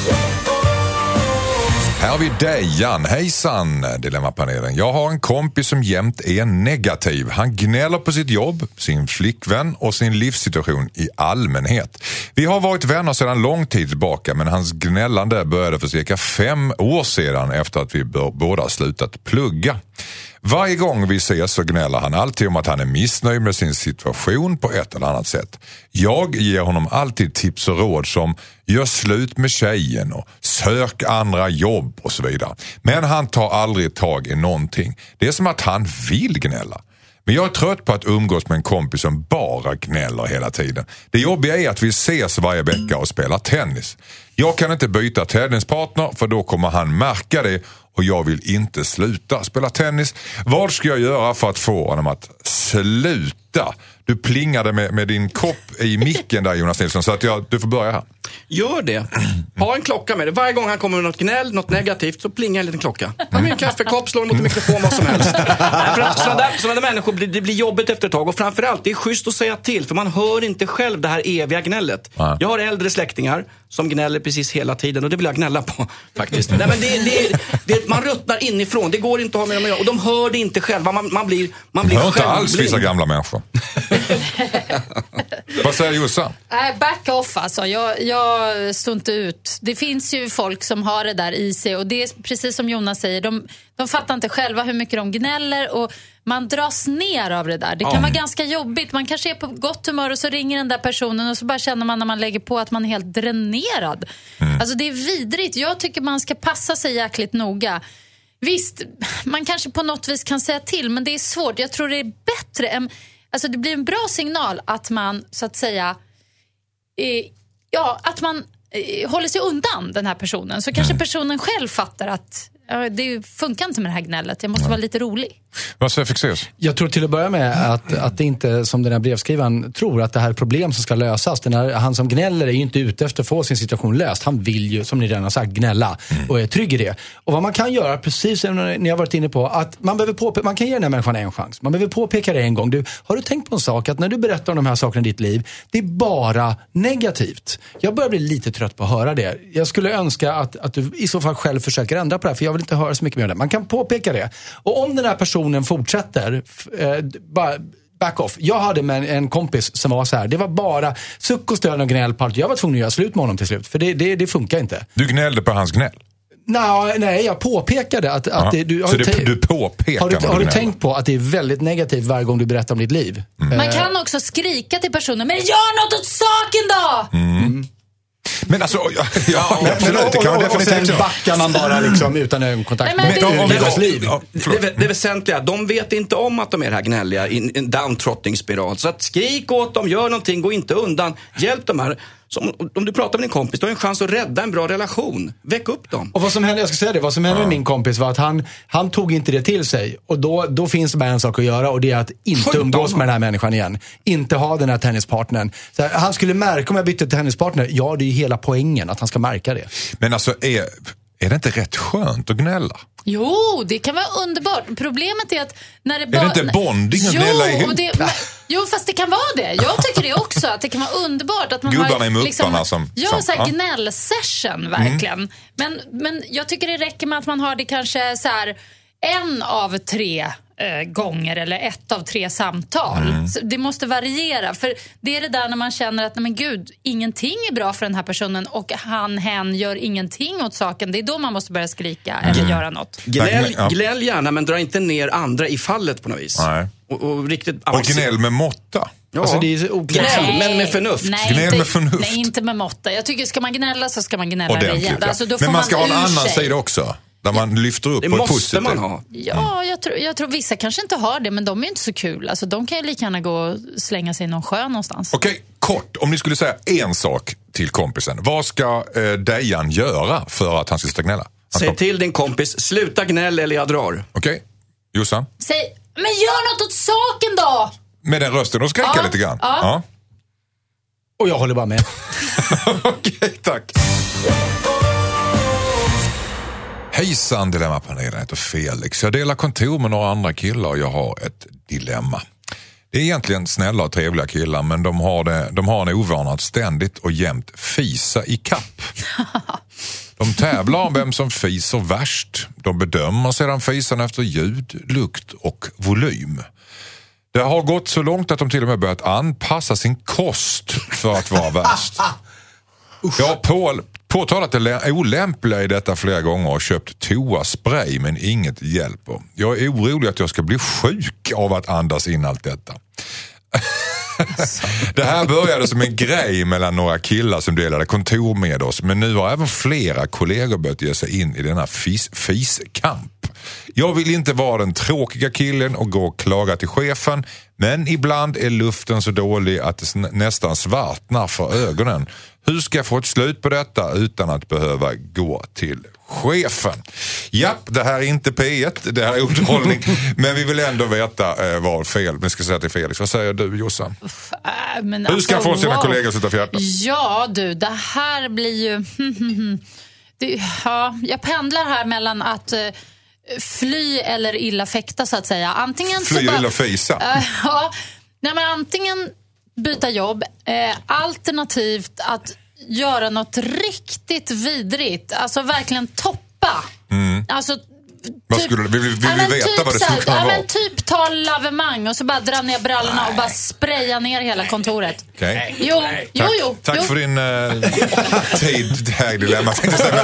D: Här har vi Dejan. Hejsan, Dilemmapanelen. Jag har en kompis som jämt är negativ. Han gnäller på sitt jobb, sin flickvän och sin livssituation i allmänhet. Vi har varit vänner sedan lång tid tillbaka, men hans gnällande började för cirka fem år sedan efter att vi båda slutat plugga. Varje gång vi ses så gnäller han alltid om att han är missnöjd med sin situation på ett eller annat sätt. Jag ger honom alltid tips och råd som gör slut med tjejen och sök andra jobb och så vidare. Men han tar aldrig tag i någonting. Det är som att han vill gnälla. Men jag är trött på att umgås med en kompis som bara gnäller hela tiden. Det jobbiga är att vi ses varje vecka och spelar tennis. Jag kan inte byta tennispartner för då kommer han märka det och jag vill inte sluta spela tennis. Vad ska jag göra för att få honom att sluta? Du plingade med, med din kopp i micken där, Jonas Nilsson, så att jag, du får börja här.
F: Gör det. Ha en klocka med det. Varje gång han kommer med något gnäll, något negativt, så plingar en liten klocka. Ta med en kaffekopp, slår mot en mikrofon, vad som helst. För att sådana där, sådana där människor, det blir jobbigt efter ett tag. Och framförallt, det är schysst att säga till, för man hör inte själv det här eviga gnället. Ja. Jag har äldre släktingar som gnäller precis hela tiden, och det vill jag gnälla på, faktiskt. Nej, men det, det, det, man ruttnar inifrån, det går inte att ha med dem att göra. Och de hör det inte själva, man, man blir, man blir
D: hör inte alls vissa gamla människor. Vad säger Jossan?
E: Äh, back off alltså, jag, jag står inte ut. Det finns ju folk som har det där i sig, och det är precis som Jonas säger, de, de fattar inte själva hur mycket de gnäller, och man dras ner av det där. Det kan mm. vara ganska jobbigt. Man kanske är på gott humör och så ringer den där personen och så bara känner man när man lägger på att man är helt dränerad. Mm. Alltså det är vidrigt. Jag tycker man ska passa sig jäkligt noga. Visst, man kanske på något vis kan säga till, men det är svårt. Jag tror det är bättre än, alltså det blir en bra signal att man så att säga eh, ja, att man eh, håller sig undan den här personen. Så kanske personen själv fattar att ja, det funkar inte med det här gnället. Jag måste vara lite rolig.
D: Vad säger Fexeus?
G: Jag tror till att börja med att, att det inte, som den här brevskrivaren tror, att det här är problem som ska lösas. Den här, han som gnäller är ju inte ute efter att få sin situation löst. Han vill ju, som ni redan har sagt, gnälla och är trygg i det. Och vad man kan göra, precis som ni har varit inne på, att man behöver påpeka, man kan ge den här människan en chans. Man behöver påpeka det en gång. Du, har du tänkt på en sak, att när du berättar om de här sakerna i ditt liv, det är bara negativt. Jag börjar bli lite trött på att höra det. Jag skulle önska att, att du i så fall själv försöker ändra på det här, för jag vill inte höra så mycket mer om det. Man kan påpeka det. Och om den här personen fortsätter, eh, bara back off. Jag hade med en kompis som var så här, det var bara suck och stön och gnäll på allt. Jag var tvungen att göra slut med honom till slut, för det, det, det funkar inte.
D: Du gnällde på hans gnäll?
G: Nej, nej, jag påpekade att, att det, du,
D: har, du, te- du påpekar
G: har du, har du tänkt på att det är väldigt negativt varje gång du berättar om ditt liv?
E: Mm. Man kan också skrika till personen, men gör något åt saken då!
D: Mm. Mm. Men alltså, ja, ja
G: Men,
D: absolut, det kan man
G: och, och, och
D: definitivt
G: sen
D: så.
G: backar man bara liksom utan ögonkontakt.
E: Nej, men
G: med
E: det-
G: med
E: det-
G: deras liv.
D: Ja,
F: Det, det väsentliga, de vet inte om att de är det här gnälliga i en downtrotting-spiral. Så att skrik åt dem, gör någonting, gå inte undan. Hjälp dem här. Så om, om du pratar med din kompis, du har en chans att rädda en bra relation. Väck upp dem.
G: Och vad som hände, jag ska säga det, vad som hände med min kompis var att han, han tog inte det till sig. Och då, då finns det bara en sak att göra och det är att inte
F: Skjut
G: umgås
F: honom.
G: med den här människan igen. Inte ha den här tennispartnern. Så här, han skulle märka om jag bytte tennispartner. Ja, det är ju hela poängen att han ska märka det.
D: Men alltså, är, är det inte rätt skönt att gnälla?
E: Jo, det kan vara underbart. Problemet är att när det bara...
D: det inte bonding att gnälla ihop?
E: och det, men, jo, fast det kan vara det. Jag tycker det också, att det kan vara underbart att man
D: Gubbarna
E: har...
D: i mupparna som-
E: Ja,
D: som-
E: så här
D: ja.
E: gnällsession, verkligen. Men, men jag tycker det räcker med att man har det kanske så här en av tre eh, gånger eller ett av tre samtal. Så det måste variera, för det är det där när man känner att nej men gud, ingenting är bra för den här personen och han, hen gör ingenting åt saken. Det är då man måste börja skrika eller göra något.
F: Gnäll,
D: Ja.
F: gnäll gärna, men dra inte ner andra i fallet på något vis.
D: Nej.
F: Och, och riktigt
D: Och gnäll med måtta.
F: Ja.
G: Alltså, det är så oklart.
F: Gnäll, men med förnuft.
E: Nej,
D: Gnäll
E: inte,
D: med förnuft.
E: Nej, inte med måtta. Jag tycker, ska man gnälla så ska man gnälla
D: Ordentligt,
E: rejält.
D: ja.
E: Alltså, då får
D: Men man ska ha en
E: ur
D: annan
E: sig.
D: sida också. Där man lyfter upp
F: Det
D: på ett
F: måste
D: positivt.
F: man ha.
E: Ja, jag tror, jag tror vissa kanske inte har det, men de är inte så kul. Alltså, de kan ju lika gärna gå och slänga sig i någon sjö någonstans.
D: Okej, kort. Om ni skulle säga en sak till kompisen. Vad ska eh, Dejan göra för att han ska sluta gnälla? Han
F: Säg
D: ska...
F: till din kompis, sluta gnäll eller jag drar.
D: Okej, Jossan?
E: Säg, men gör något åt saken då!
D: Med den rösten och skrika
E: Ja,
D: lite grann.
E: ja.
G: Och jag håller bara med.
D: Okej, tack. Hejsan, Dilemmapanelen, jag heter Felix. Jag delar kontor med några andra killar och jag har ett dilemma. Det är egentligen snälla och trevliga killar, men de har, det, de har en ovana att ständigt och jämt fisa i kapp. De tävlar om vem som fiser värst. De bedömer sedan fisan efter ljud, lukt och volym. Det har gått så långt att de till och med börjat anpassa sin kost för att vara värst. Jag har på, påtalat det olämpliga i detta flera gånger och köpt toaspray, men inget hjälper. Jag är orolig att jag ska bli sjuk av att andas in allt detta. Det här började som en grej mellan några killar som delade kontor med oss, men nu har även flera kollegor börjat ge sig in i denna fis, fiskamp. Jag vill inte vara den tråkiga killen och gå och klaga till chefen, men ibland är luften så dålig att det nästan svartnar för ögonen. Hur ska jag få ett slut på detta utan att behöva gå till chefen? Japp, det här är inte P ett, det här är underhållning, men vi vill ändå veta eh, vad fel. Men ska säga till Felix, vad säger du, Jossan?
E: Äh, men
D: Hur ska
E: alltså,
D: få sina
E: wow.
D: kollegor att sluta fjärta?
E: Ja du, det här blir ju... det, ja, jag pendlar här mellan att uh, fly eller illa fäkta, så att säga. Antingen
D: Fly
E: så bara,
D: eller fisa?
E: Uh, ja, nej, men antingen byta jobb, eh, alternativt att göra något riktigt vidrigt. Alltså verkligen toppa.
D: Mm.
E: Alltså...
D: Vad
E: Typ,
D: skulle, vill, vill vi
E: ja, men
D: veta
E: typ
D: vad det
E: så här,
D: skulle kunna
E: ja,
D: vara?
E: men typ ta lavemang och så bara dra ner brallorna och bara spraya ner hela kontoret.
D: Okay.
E: Jo, jo,
D: Tack,
E: jo.
D: tack
E: jo.
D: för din uh, tid, det här dilemma.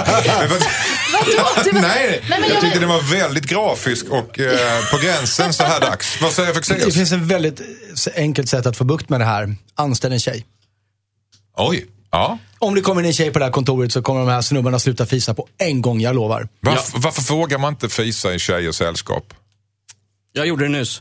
E: Vadå? Det var-
D: Nej,
E: Nej, men
D: jag
E: jag-
D: tyckte den var väldigt grafisk och uh, på gränsen så här dags. Vad säger
G: Det
D: Fexeus?
G: finns en väldigt enkelt sätt att få bukt med det här. Anställ en tjej.
D: Oj, ja.
G: Om det kommer in en tjej på det här kontoret så kommer de här snubbarna sluta fisa på en gång, jag lovar.
D: Varför, ja. varför frågar man inte fisa i tjej och sällskap?
F: Jag gjorde det nyss.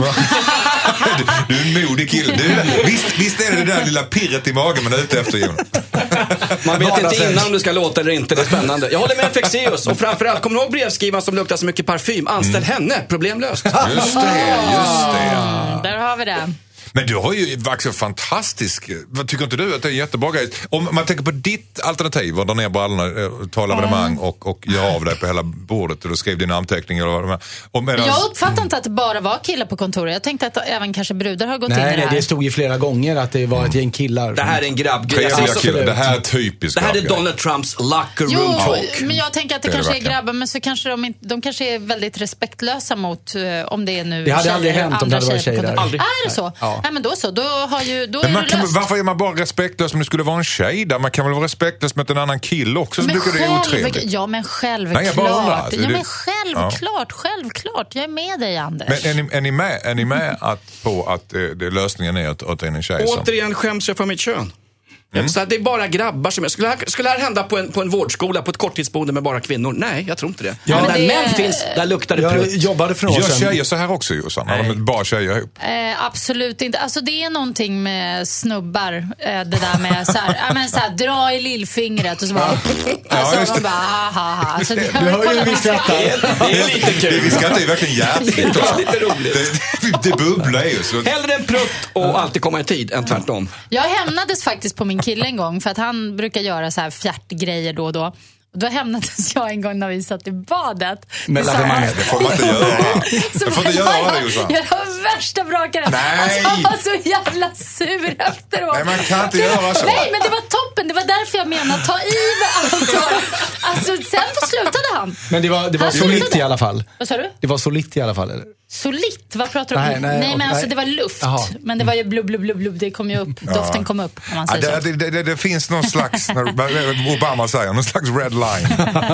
D: du, du är en modig kille. Du, visst, visst är det det där lilla pirret i magen man är ute efter, Jon?
F: Man vet inte innan om du ska låta eller inte, det är spännande. Jag håller med Fexeus och framförallt, kommer du ihåg brevskrivaren som luktar så mycket parfym? Anställ mm. henne, problemlöst.
D: Just det, just det.
E: Mm, där har vi det.
D: Men du har ju varit fantastisk. Tycker inte du att det är en jättebra grej? Om man tänker på ditt alternativ, dra ner brallorna, ta lavemang och, och göra av dig på hela bordet och du skrev dina anteckningar eller vad det var. Medans...
E: Jag uppfattar inte att det bara var killar på kontoret. Jag tänkte att även kanske brudar har gått
G: nej,
E: in i det
G: nej,
E: här.
G: det stod ju flera gånger att det var ett gäng killar.
F: Det här är en grabbgrej.
D: Alltså, killar. Det här är typiskt.
F: Det här är
D: grabbgrej.
F: Donald Trumps locker
E: Jo,
F: room talk.
E: men jag tänker att det,
D: Det är
E: kanske
D: det
E: är grabbar, men så kanske de, inte, de kanske är väldigt respektlösa mot uh, om det är nu
G: Det hade
E: tjejer,
G: aldrig hänt om det hade varit
E: tjejer på
G: tjejer
E: kontoret.
G: där.
E: Är det så?
G: Ja.
E: Nej, men då så. Då har ju, då
D: Men
E: är
D: man
E: det
D: kan,
E: löst.
D: varför är man bara respektlös om det skulle vara en tjej där? Man kan väl vara respektlös med en annan kille också som
E: Men
D: tycker det är otrevligt.
E: Ja, men självklart.
D: Nej, jag bara undrar, alltså,
E: ja,
D: det-
E: men självklart, självklart. Jag är med dig, Anders.
D: Men är ni, är ni med, är ni med att, på att eh, det, lösningen är att, att en tjej som...
F: Återigen skäms jag för mitt kön. Mm. Så att det är bara grabbar som... Skulle det här, skulle det här hända på en, på en vårdskola, på ett korttidsboende med bara kvinnor? Nej, jag tror inte det.
G: Ja,
F: men
G: men
F: där
E: det-
F: män finns, där luktar det
G: Jag
F: prutt.
G: jobbade för några år
D: Gör
G: sedan.
D: tjejer så här också, Jossan? Har de bara tjejer ihop?
E: Eh, absolut inte. Alltså det är någonting med snubbar. Eh, det där med så här, ja, men så här, dra i lillfingret och så bara... Alltså
D: just
E: man
D: det.
E: bara, ha, ha, ha. Alltså, det,
G: Du hör ju hur vi skrattar.
F: Det är lite kul.
D: Vi skrattar ju verkligen hjärtligt.
F: Det är lite roligt.
D: Det, det bubblar ju. Så.
F: Hellre en prutt och alltid komma i tid än tvärtom.
E: Jag hämnades faktiskt på min kille en gång för att han brukar göra så här fjärtgrejer då och då. Och då hämnades jag en gång när vi satt i badet.
G: Med
E: Så här-
G: lavemanget.
D: Det får man inte göra.
E: Så
D: Det får inte
E: var
D: göra det,
E: jag,
D: Jossan.
E: jag var värsta brakaren.
D: Nej.
E: Alltså, jag var så jävla sur efteråt.
D: Nej, man kan inte göra så.
E: Nej, men det var toppen. Det var därför jag menade, ta i med allt. Alltså, sen slutade han.
G: Men det var, det var
E: Han
G: solitt
E: slutade.
G: i alla fall.
E: Vad sa du?
G: Det var solitt i alla fall, eller?
E: Solitt? Vad pratar du om?
G: Nej, nej,
E: nej men
G: nej.
E: alltså det var luft.
G: Jaha.
E: Men det var ju blub, blub, blub, blub. Det kom ju upp. Doften kom upp, om man
D: Ja,
E: säger så.
D: det, det, det, det finns någon slags, när Obama säger, någon slags red line.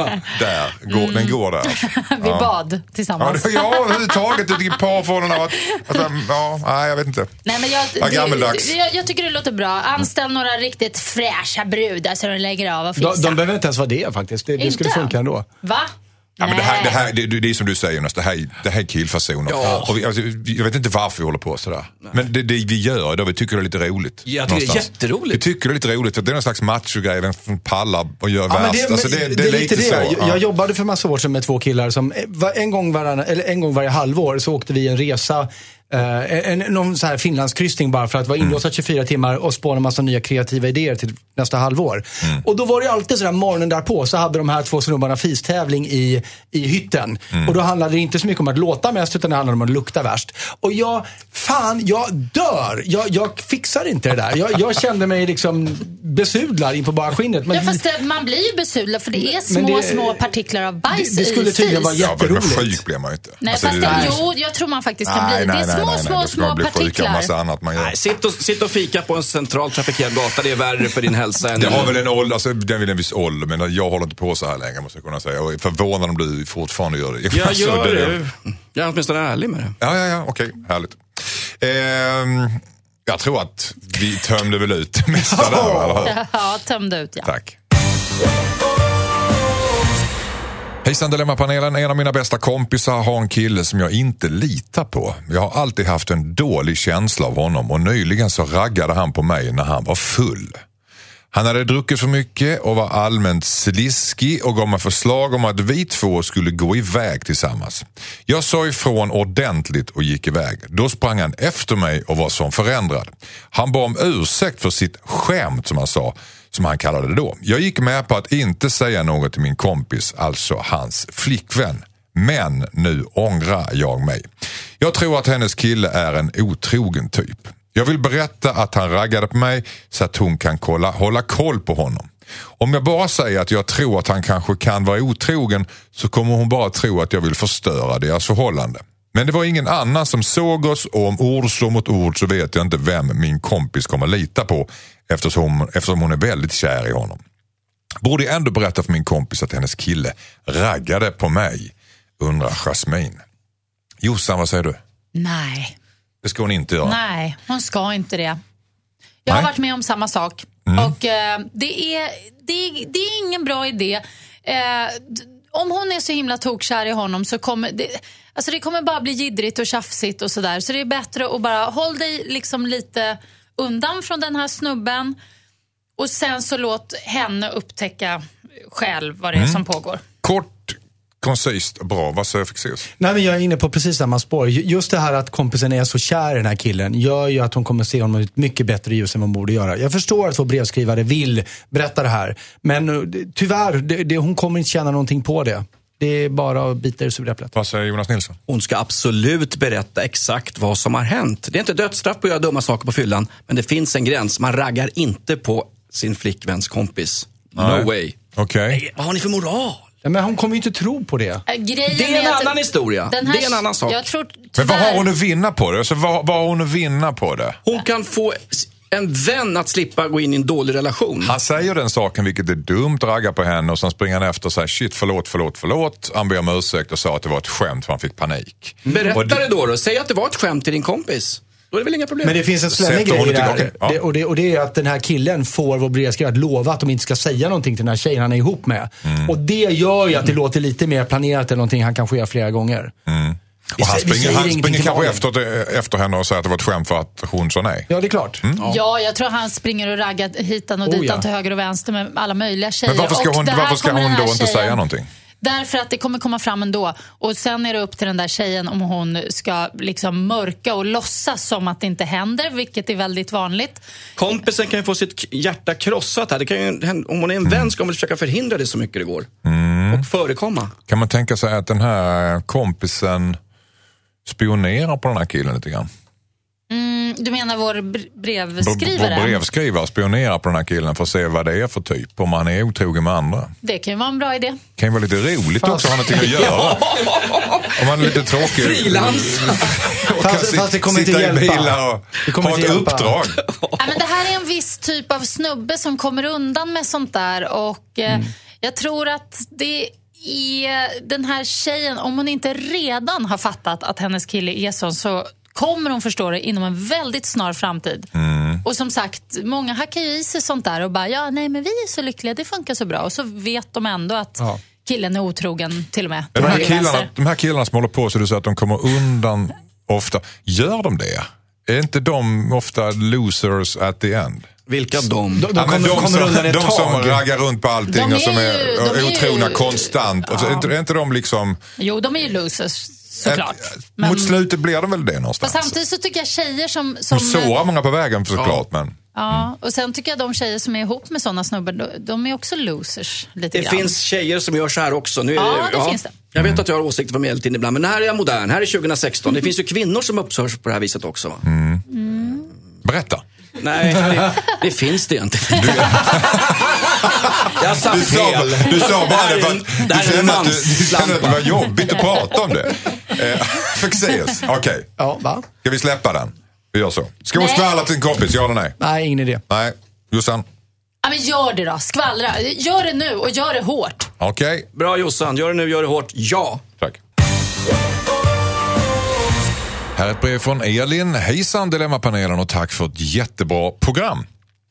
D: Där, går,
E: Mm.
D: den går där.
E: Vi
D: Ja.
E: bad
D: Ja,
E: tillsammans.
D: det, ja, överhuvudtaget. Jag tycker parförhållanden att, att, ja, nej, jag vet inte.
E: Nej, men jag,
D: Ja, gammeldags.
E: det, jag, jag tycker det låter bra. Anställ några riktigt fräscha brudar så de lägger av och
G: De,
E: fixar.
G: de behöver inte ens vara det faktiskt. Det, det skulle
E: Inte?
G: funka ändå.
E: Va?
D: Ja, men det, här,
E: Nej.
D: det, här, det, det är som du säger Jonas, det här, det här är killfasoner.
F: Ja.
D: Och vi, alltså, jag vet inte varför vi håller på sådär. Men det, det vi gör då, vi tycker det är lite roligt.
F: Jag tycker det är
D: någonstans.
F: jätteroligt.
D: Vi tycker det är lite roligt, för det är någon slags macho-grej, vem som pallar och gör
G: Ja, men
D: värst.
G: det,
D: Alltså,
G: men
D: det,
G: det, är lite det.
D: så.
G: Jag,
D: Ja.
G: jag jobbade för massa år sedan med två killar som eh, var- en gång, varann, eller en gång varje halvår så åkte vi en resa. Eh, en, någon så här finlandskryssning bara för att vara inlåsat tjugofyra timmar och spåna en massa nya kreativa idéer till nästa halvår.
D: Mm.
G: Och då var det alltid sådär, morgonen därpå så hade de här två snubbarna fistävling i, i hytten.
D: Mm.
G: Och då handlade det inte så mycket om att låta mest utan det handlade om att lukta värst. Och jag, fan, jag dör. Jag, jag fixar inte det där. Jag, jag kände mig liksom besudlad in på bara skinnet. Men
E: Ja, fast det, man blir ju besudlad för det är små,
G: Men det-
E: små partiklar av bajs
G: det, det skulle
E: i
G: tydligen vara
E: fis.
D: Ja, men
G: jätteroligt.
D: sjuk blir man ju inte.
E: Nej,
D: Alltså,
E: fast
D: det-
E: det,
D: det-
E: jo, jag tror man faktiskt kan
D: Nej,
E: bli.
D: nej,
E: Det är
D: nej,
E: små,
D: nej,
E: små,
D: nej, då ska man
E: små
D: bli sjuk av
E: partiklar.
D: massa annat man gör.
F: Nej, sitt och, sitt och fika på en central trafikerad gata, det är värre för din hälsa än...
D: Det har väl en ålder, alltså det är väl en viss ålder, men jag håller inte på så här länge måste jag kunna säga. Jag är förvånad om du fortfarande gör det.
F: Jag
D: Alltså,
F: gör det. Jag är åtminstone ärlig med det.
D: Ja, ja, ja, okej, härligt. Ehm, jag tror att vi tömde väl ut det mesta där, eller hur?
E: Ja, tömde ut, ja.
D: Tack. Hejsan Dilemmapanelen, en av mina bästa kompisar har en kille som jag inte litar på. Jag har alltid haft en dålig känsla av honom och nyligen så raggade han på mig när han var full. Han hade druckit för mycket och var allmänt sliskig och gav mig förslag om att vi två skulle gå iväg tillsammans. Jag sa ifrån ordentligt och gick iväg. Då sprang han efter mig och var som förändrad. Han bad om ursäkt för sitt skämt som han sa, som han kallade det då. Jag gick med på att inte säga något till min kompis, alltså hans flickvän. Men nu ångrar jag mig. Jag tror att hennes kille är en otrogen typ. Jag vill berätta att han raggade på mig så att hon kan kolla, hålla koll på honom. Om jag bara säger att jag tror att han kanske kan vara otrogen så kommer hon bara tro att jag vill förstöra deras förhållande. Men det var ingen annan som såg oss och om ord står mot ord så vet jag inte vem min kompis kommer lita på eftersom, eftersom hon är väldigt kär i honom. Borde jag ändå berätta för min kompis att hennes kille raggade på mig, undrar Jasmin. Jossan, vad säger du?
E: Nej.
D: Det ska hon inte göra.
E: Nej, hon ska inte det. Jag har
D: Nej.
E: varit med om samma sak.
D: Mm.
E: Och eh, det, är, det, är, det är ingen bra idé. Eh, d- om hon är så himla tokkär i honom så kommer det, alltså det kommer bara bli jiddrigt och tjafsigt och sådär. Så det är bättre att bara håll dig liksom lite undan från den här snubben. Och sen så låt henne upptäcka själv vad det är
D: Mm.
E: som pågår.
D: Kort, koncist, bra. Vad säger Fexeus?
G: Nej, men jag är inne på precis samma spår. Just det här att kompisen är så kär i den här killen gör ju att hon kommer se honom i ett mycket bättre ljus än vad hon borde göra. Jag förstår att vår brevskrivare vill berätta det här. Men uh, tyvärr, det, det, hon kommer inte känna någonting på det. Det är bara att bita i suräpplet.
D: Vad säger Jonas Nilsson?
F: Hon ska absolut berätta exakt vad som har hänt. Det är inte dödsstraff på att göra dumma saker på fyllan, men det finns en gräns. Man raggar inte på sin flickväns kompis. No
D: Nej.
F: way.
D: Okej.
F: Vad har ni för moral?
G: Ja, men hon kommer ju inte tro på det.
E: Äh, grejen
F: Det är en
E: att
F: annan historia.
E: den här-
F: Det är en annan sak.
E: Jag tror,
D: Men vad har
E: tyvärr-
D: hon att vinna på det? Alltså, vad, vad har hon att vinna på det?
F: Hon kan få en vän att slippa gå in i en dålig relation.
D: Han säger den saken, vilket är dumt, raggar på henne och sen springer han efter och säger shit, förlåt, förlåt, förlåt. Han ber om ursäkt och sa att det var ett skämt för han fick panik.
F: Berätta
D: Och det-
F: det då, då. Säg att det var ett skämt till din kompis. Då är det väl inga problem.
G: Men det finns en slännig
D: Sätter hon
G: grej
D: det
G: där.
D: tillbaka? Ja.
G: Det, och, det, och det är att den här killen får vår brevskrivare att lova att de inte ska säga någonting till den här tjejen han är ihop med.
D: Mm.
G: Och det gör ju att det låter lite mer planerat än någonting han kanske gör flera gånger.
D: Mm. Och han springer, han springer kanske efter, efter henne och säger att det var ett skämt för att hon sa nej.
G: Ja, det är klart.
D: Mm.
E: Ja. ja, jag tror han springer och raggar hitan och
G: Oh,
E: ditan
G: ja.
E: till höger och vänster med alla möjliga tjejer.
D: Men varför ska
E: Och
D: hon,
E: det här
D: varför ska
E: kommer
D: hon
E: den
D: då
E: här
D: inte
E: tjejen-
D: säga någonting?
E: Därför att det kommer komma fram ändå. Och sen är det upp till den där tjejen om hon ska liksom mörka och låtsas som att det inte händer, vilket är väldigt vanligt.
F: Kompisen kan ju få sitt hjärta krossat här. Det kan ju, om hon är en vän ska hon väl försöka förhindra det så mycket det går.
D: Mm.
F: Och förekomma.
D: Kan man tänka sig att den här kompisen spionerar på den här killen lite grann?
E: Mm, du menar vår bre- brevskrivare?
D: Vår brevskrivare spionerar på den här killen för att se vad det är för typ. Om han är otrogen med andra.
E: Det kan ju vara en bra idé.
D: Det kan ju vara lite roligt också att ha någonting att göra. Om man är lite tråkig.
F: Frilans.
G: Fast, fast det kommer inte
D: sitta
G: hjälpa.
D: i bilar och
G: Det kommer
D: ha ett
G: inte hjälpa.
D: uppdrag.
E: Ja, men det här är en viss typ av snubbe som kommer undan med sånt där. Och eh, jag tror att det är den här tjejen, om hon inte redan har fattat att hennes kille är sån, så kommer hon förstå det inom en väldigt snar framtid.
D: Mm.
E: Och som sagt, många hackar ju i sig sånt där och bara, ja nej men vi är så lyckliga, det funkar så bra. Och så vet de ändå att
G: Ja.
E: killen är otrogen till och med.
D: De här,
E: Till
D: killarna,
E: vänster.
D: de här killarna som håller på så du säger att de kommer undan ofta. Gör de det? Är inte de ofta losers at the end?
F: Vilka de?
G: De, de
D: Ja, men
G: kommer,
D: de,
G: kommer
D: som,
G: undan ett
D: de som
G: tag.
D: raggar runt på allting
E: De är
D: och som är,
E: ju- de är ju-
D: otrogna konstant. Och så, är, inte, är inte de liksom...
E: Jo, de är ju losers såklart.
D: Ett,
E: Men-
D: Mot slutet blir de väl det någonstans?
E: Fast samtidigt så tycker jag tjejer som... som
D: De sårar många på vägen såklart, men...
E: Ja, och sen tycker jag de tjejer som är ihop med sådana snubbar, de- de är också losers lite
F: Det
E: grann.
F: finns tjejer som gör så här också. Nu är
E: Ja, det finns det.
F: Jag vet att jag har åsikter på medeltiden ibland, men här är jag modern. Här är tjugo sexton. Det finns ju kvinnor som uppför sig på det här viset också. Va?
E: Mm.
D: Berätta.
F: Nej, det, det finns det inte. Jag sa
D: Du sa,
F: fel.
D: du sa bara det för att
F: Det här
D: du
F: är en
D: kände att, du, du kände att det var
F: manslampa.
D: jobbigt att prata om det. Eh, Fexeus, okej. Okay.
G: Ja, va?
D: Ska vi släppa den? Vi gör så. Ska hon
E: Nej.
D: skvallra till en kompis, ja eller nej?
G: Nej, ingen idé.
D: Nej. Jossan?
E: Ja, men gör det då, skvallra. Gör det nu och gör det hårt.
D: Okej.
F: Bra Jossan, gör det nu, gör det hårt. Ja.
D: Tack. Här är ett brev från Elin. Hejsan Dilemmapanelen och tack för ett jättebra program.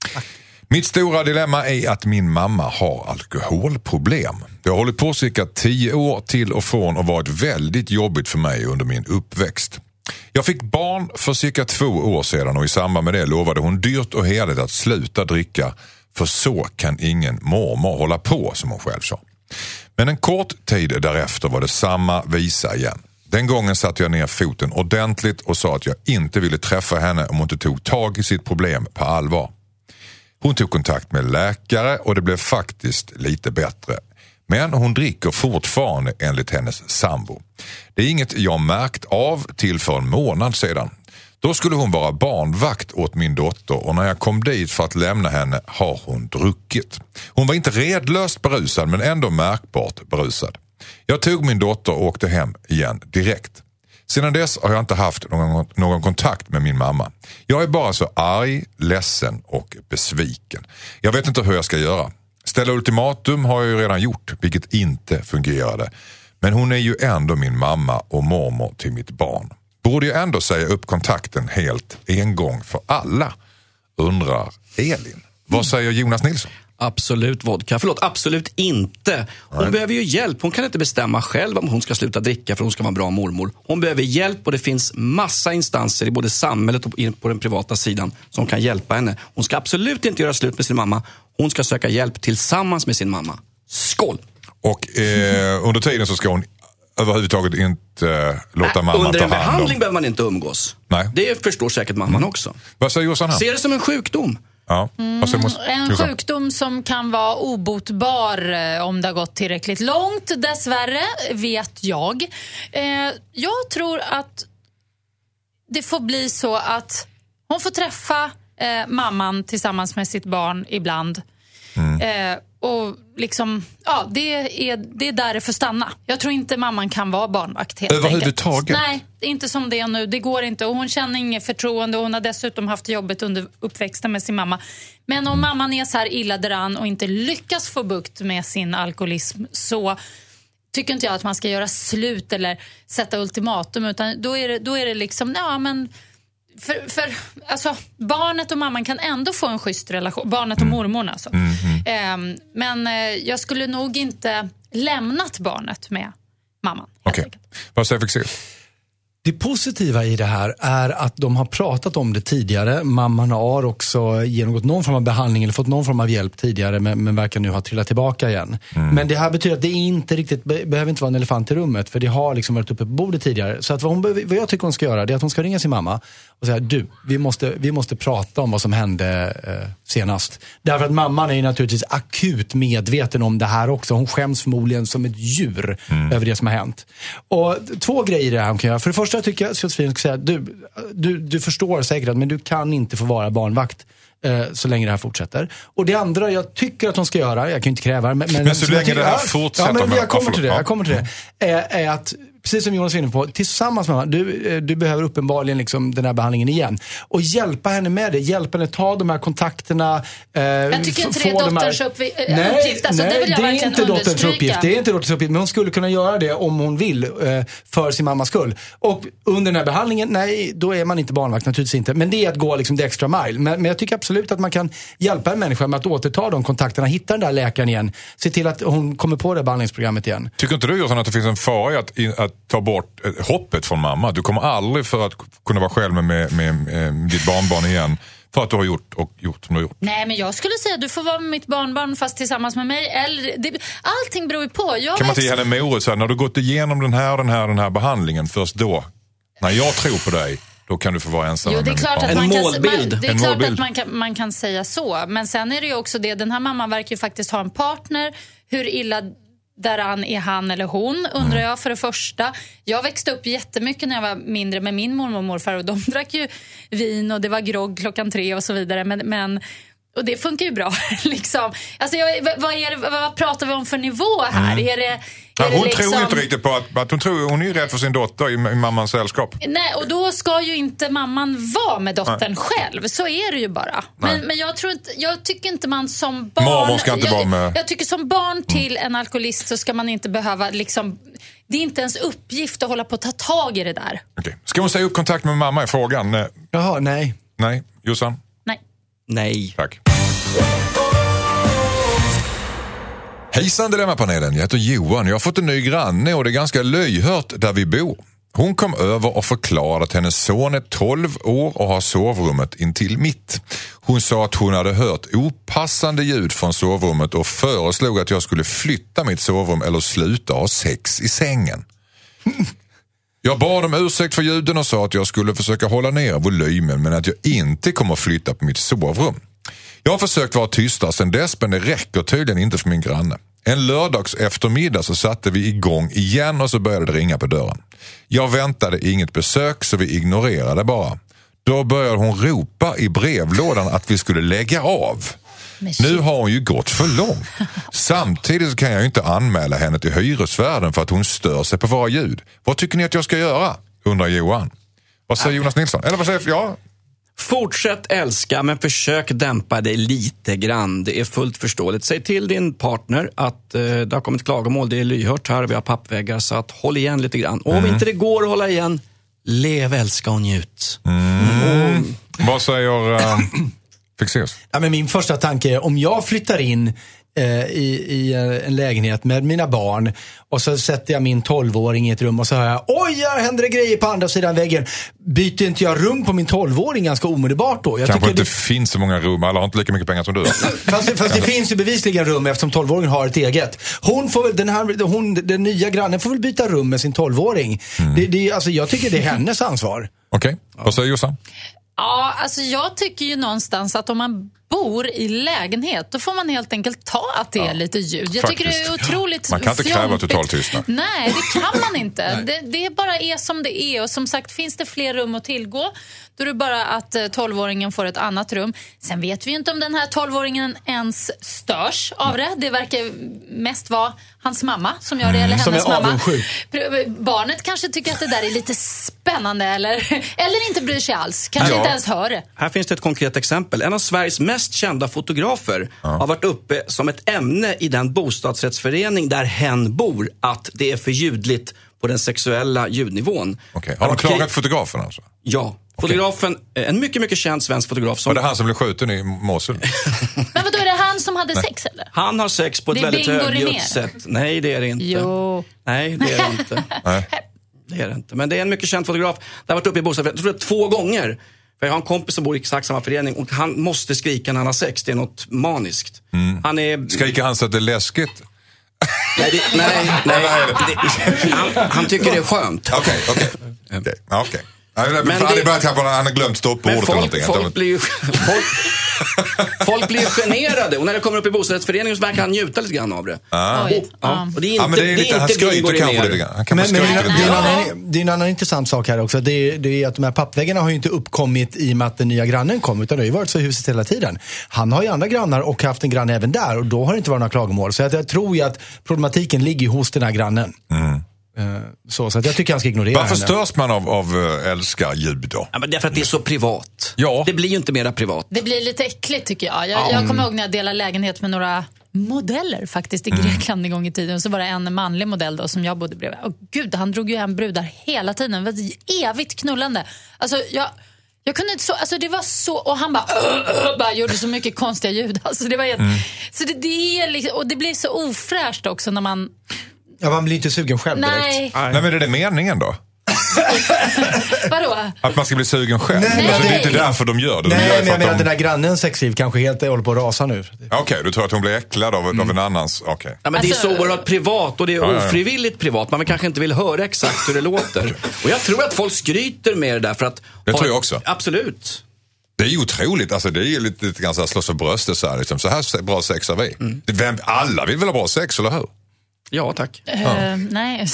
D: Mitt stora dilemma är att min mamma har alkoholproblem. Det har hållit på cirka tio år till och från och varit väldigt jobbigt för mig under min uppväxt. Jag fick barn för cirka två år sedan och i samband med det lovade hon dyrt och heligt att sluta dricka, för så kan ingen mormor hålla på, som hon själv sa. Men en kort tid därefter var det samma visa igen. Den gången satte jag ner foten ordentligt och sa att jag inte ville träffa henne om hon inte tog tag i sitt problem på allvar. Hon tog kontakt med läkare och det blev faktiskt lite bättre. Men hon dricker fortfarande enligt hennes sambo. Det är inget jag märkt av till för en månad sedan. Då skulle hon vara barnvakt åt min dotter och när jag kom dit för att lämna henne har hon druckit. Hon var inte redlöst berusad men ändå märkbart berusad. Jag tog min dotter och åkte hem igen direkt. Sedan dess har jag inte haft någon, någon kontakt med min mamma. Jag är bara så arg, ledsen och besviken. Jag vet inte hur jag ska göra. Ställa ultimatum har jag ju redan gjort, vilket inte fungerade. Men hon är ju ändå min mamma och mormor till mitt barn. Borde jag ändå säga upp kontakten helt en gång för alla? Undrar Elin. Vad säger Jonas Nilsson?
F: Absolut vodka. Förlåt, absolut inte. Hon
D: Nej.
F: behöver ju hjälp. Hon kan inte bestämma själv om hon ska sluta dricka för hon ska vara en bra mormor. Hon behöver hjälp och det finns massa instanser i både samhället och på den privata sidan som kan hjälpa henne. Hon ska absolut inte göra slut med sin mamma. Hon ska söka hjälp tillsammans med sin mamma. Skål!
D: Och eh, under tiden så ska hon överhuvudtaget inte eh, låta
F: Äh,
D: mamma
F: under
D: ta
F: en
D: hand om.
F: behandling behöver man inte umgås.
D: Nej.
F: Det förstår säkert mamman också.
D: Vad säger Jossan här?
F: Se det som en sjukdom.
D: Ja. Vad säger Mos-
E: En
D: Jossan?
E: sjukdom som kan vara obotbar eh, om det har gått tillräckligt långt, dessvärre, vet jag. Eh, jag tror att det får bli så att hon får träffa eh, mamman tillsammans med sitt barn ibland.
D: Mm.
E: Eh, och liksom, ja, det är, det är där det får stanna. Jag tror inte mamman kan vara barnvakt helt
D: Överhuvudtaget?
E: enkelt. Nej, inte som det är nu. Det går inte. Och hon känner inget förtroende. Och hon har dessutom haft jobbet under uppväxten med sin mamma. Men om mamman är så här illa däran och inte lyckas få bukt med sin alkoholism, så tycker inte jag att man ska göra slut eller sätta ultimatum. Utan då är det, då är det liksom, ja men för, för alltså, barnet och mamman kan ändå få en schysst relation. Barnet och mormor alltså. Mm, mm. Eh, men eh, jag skulle nog inte lämnat barnet med mamman.
D: Okej, okay. Vad säger Fexeus?
G: Det positiva i det här är att de har pratat om det tidigare. Mamman har också genomgått någon form av behandling eller fått någon form av hjälp tidigare, men, men verkar nu ha trillat tillbaka igen. Mm. Men det här betyder att det inte riktigt be- behöver inte vara en elefant i rummet, för det har liksom varit uppe på bordet tidigare. Så att vad, hon be- vad jag tycker hon ska göra, det är att hon ska ringa sin mamma och säga, du, vi måste, vi måste prata om vad som hände eh, senast. Därför att mamman är ju naturligtvis akut medveten om det här också. Hon skäms förmodligen som ett djur mm. över det som har hänt. Och två grejer det här hon kan göra. För det första tycker jag att Josefin ska säga, du, du, du förstår säkert att men du kan inte få vara barnvakt eh, så länge det här fortsätter. Och det andra jag tycker att hon ska göra, jag kan inte kräva men, men,
D: men så länge det här fortsätter.
G: Ja, men jag kommer till det, jag kommer till det. Är, är att precis som Jonas var inne på, tillsammans med henne, du, du behöver uppenbarligen liksom den här behandlingen igen. Och hjälpa henne med det, hjälpa henne ta de här kontakterna. Eh,
E: jag tycker inte det är dotterns här... uppgift.
G: Nej,
E: alltså,
G: nej,
E: det vill jag
G: det är inte dotterns uppgift. Det är inte dotterns uppgift, men hon skulle kunna göra det om hon vill eh, för sin mammas skull. Och under den här behandlingen, nej, då är man inte barnvakt, naturligtvis inte. Men det är att gå liksom det extra mile. Men, men jag tycker absolut att man kan hjälpa en människa med att återta de kontakterna, hitta den där läkaren igen. Se till att hon kommer på det behandlingsprogrammet igen.
D: Tycker inte du, Jossan, att det finns en fara i att, i, att ta bort hoppet från mamma? Du kommer aldrig för att kunna vara själv med, med, med, med ditt barnbarn igen för att du har gjort och gjort som du har gjort.
E: Nej, men jag skulle säga att du får vara med mitt barnbarn fast tillsammans med mig. Eller, det, allting beror ju på. Jag
D: kan man inte ge henne morot så här, när du gått igenom den här den här den här behandlingen, först då, när jag tror på dig, då kan du få vara ensam.
E: Jo, det är klart att
F: en
E: man
F: målbild.
E: Kan, det är
D: en
E: klart
D: målbild.
E: att man kan, man kan säga så. Men sen är det ju också det, den här mamman verkar ju faktiskt ha en partner. Hur illa däran är han eller hon, undrar jag för det första. Jag växte upp jättemycket när jag var mindre med min mormor och morfar och de drack ju vin och det var grogg klockan tre och så vidare. Men, men och det funkar ju bra liksom. Alltså jag, vad, är det, vad pratar vi om för nivå här? Mm. Är det, är
D: ja, hon
E: det liksom...
D: tror inte riktigt på att, att hon tror hon är rädd för sin dotter i, i mammans sällskap.
E: Nej, och då ska ju inte mamman vara med dottern Nej. själv. Så är det ju bara. Men, men jag tror inte, jag tycker inte man som barn...
D: Mamma ska inte
E: jag,
D: vara med.
E: Jag tycker som barn till en alkoholist så ska man inte behöva liksom... Det är inte ens uppgift att hålla på att ta tag i det där.
D: Okay. Ska hon säga upp kontakt med mamma i frågan?
G: Jaha, nej.
D: Nej, Jossan?
E: Nej.
F: Nej.
D: Tack. Hejsan Dilemmapanelen, jag heter Johan. Jag har fått en ny granne och det är ganska löjhört där vi bor. Hon kom över och förklarade att hennes son är tolv år och har sovrummet intill mitt. Hon sa att hon hade hört opassande ljud från sovrummet och föreslog att jag skulle flytta mitt sovrum eller sluta ha sex i sängen. Jag bad om ursäkt för ljuden och sa att jag skulle försöka hålla ner volymen men att jag inte kommer flytta på mitt sovrum. Jag har försökt vara tystare sedan dess men det räcker tydligen inte för min granne. En lördags eftermiddag så satte vi igång igen och så började det ringa på dörren. Jag väntade inget besök så vi ignorerade bara. Då började hon ropa i brevlådan att vi skulle lägga av. Nu har hon ju gått för långt. Samtidigt så kan jag ju inte anmäla henne till hyresvärden för att hon stör sig på våra ljud. Vad tycker ni att jag ska göra? Undrar Johan. Vad säger Jonas Nilsson? Eller vad säger jag?
F: Fortsätt älska men försök dämpa dig lite grann. Det är fullt förståeligt. Säg till din partner att eh, det har kommit klagomål. Det är lyhört här, vi har pappväggar. Så att håll igen lite grann. Och om mm. inte det går att hålla igen, lev, älska och njut.
D: Mm. Mm. Vad säger uh, Fexeus?
G: Ja, men min första tanke är om jag flyttar in I, i en lägenhet med mina barn och så sätter jag min tolvåring i ett rum och så hör jag, oj, här händer det grejer på andra sidan väggen. Byter inte jag rum på min tolvåring ganska omedelbart då? Jag
D: kanske inte
G: det...
D: finns så många rum, alla har inte lika mycket pengar som du.
G: fast fast det finns ju bevisligen rum eftersom tolvåringen har ett eget. Hon får väl, den här, hon, den nya grannen får väl byta rum med sin tolvåring. Mm. Det, det, alltså, jag tycker det är hennes ansvar.
D: Okej, okay. Vad säger Jossan?
E: Ja, alltså jag tycker ju någonstans att om man bor i lägenhet, då får man helt enkelt ta att det är ja, lite ljud. Jag
D: faktiskt.
E: tycker det är otroligt
D: Man kan inte kräva
E: fjompigt.
D: total tystnad.
E: Nej, det kan man inte. det, det bara är som det är. Och som sagt, finns det fler rum att tillgå, då är det bara att tolvåringen får ett annat rum. Sen vet vi ju inte om den här tolvåringen ens störs av det. Det verkar mest vara hans mamma som gör det, eller
G: som
E: hennes
G: är
E: mamma.
G: avundsjuk.
E: Barnet kanske tycker att det där är lite spännande eller, eller inte bryr sig alls. Kanske ja. inte ens hör det.
F: Här finns det ett konkret exempel. En av Sveriges mest kända fotografer ja. har varit uppe som ett ämne i den bostadsrättsförening där hen bor, att det är för ljudligt på den sexuella ljudnivån.
D: Okay. Har de klagat fotografen alltså?
F: Ja. Fotografen, en mycket, mycket känd svensk fotograf. Som...
D: Var det han som blev skjuten i Mosul?
E: Men vadå, är det han som hade sex eller?
F: Han har sex på ett väldigt högljutt sätt. Nej, det är det inte.
E: Jo.
F: Nej, det är det inte.
D: Nej.
F: Det är det inte. Men det är en mycket känd fotograf. Det har varit uppe i bostadsföreningen, jag tror det två gånger. För jag har en kompis som bor i exakt samma förening och han måste skrika när han har sex. Det är något maniskt. Mm. Han är...
D: Skriker han så att det är läskigt?
F: Nej, det, nej, nej. Det, han, han tycker det är skönt.
D: Okej, okej. Okej. Han har glömt stoppordet eller någonting.
F: Folk blir ju... Folk, folk blir ju generade och när det kommer upp i bostadsrättsföreningen så verkar han njuta lite grann av det.
D: Ah.
F: Och, ja. Och det är inte,
D: ja, men det är lite,
F: det är
D: han skryter kanske lite grann. Men, men,
G: det, är, det, är en annan, det är en annan intressant sak här också. Det är, det är att de här pappväggarna har ju inte uppkommit i och med att den nya grannen kom, utan det har ju varit så i huset hela tiden. Han har ju andra grannar och haft en granne även där och då har det inte varit några klagomål. Så jag, jag tror ju att problematiken ligger hos den här grannen. Mm. Så, så att jag tycker han ska ignorera.
D: Varför störs man av, av uh, älskarljud då?
F: Ja, men därför att det är så privat.
D: Ja.
F: Det blir ju inte mera privat.
E: Det blir lite äckligt tycker jag. Jag, jag kommer ihåg när jag delade lägenhet med några modeller faktiskt i Grekland en gång i tiden. Så var det en manlig modell då som jag bodde bredvid. Och gud, han drog ju hem brudar hela tiden. Det var evigt knullande. Alltså jag... Jag kunde inte så, alltså det var så, och han bara, uh, uh, bara gjorde så mycket konstiga ljud. Alltså det var helt, mm. så det, det är liksom, och det blir så ofräscht också när man...
G: Ja, man blir inte sugen själv direkt.
E: Nej.
D: Nej, men är det meningen då?
E: Vadå?
D: Att man ska bli sugen själv?
G: Nej,
D: alltså,
G: nej.
D: det är inte därför de gör det. De
G: nej,
D: gör
G: men jag menar
D: de...
G: den där grannens sexliv kanske helt håller på att rasa nu.
D: Okej, okay, du tror att hon blir äcklad av, mm. av en annans... Okay.
F: Ja, men det är så
E: alltså...
F: oerhört privat och det är ja, ofrivilligt ja. privat. Man kanske inte vill höra exakt hur det låter. Och jag tror att folk skryter med det där för att...
D: Det
F: ha...
D: tror jag också.
F: Absolut.
D: Det är ju otroligt, alltså det är ju lite, lite grann så här slåss för bröstet så här, liksom. Så här bra sex har vi. Mm. Vem, alla vill väl ha bra sex, eller hur?
F: Ja, tack.
E: Uh,
D: ja.
E: Nej.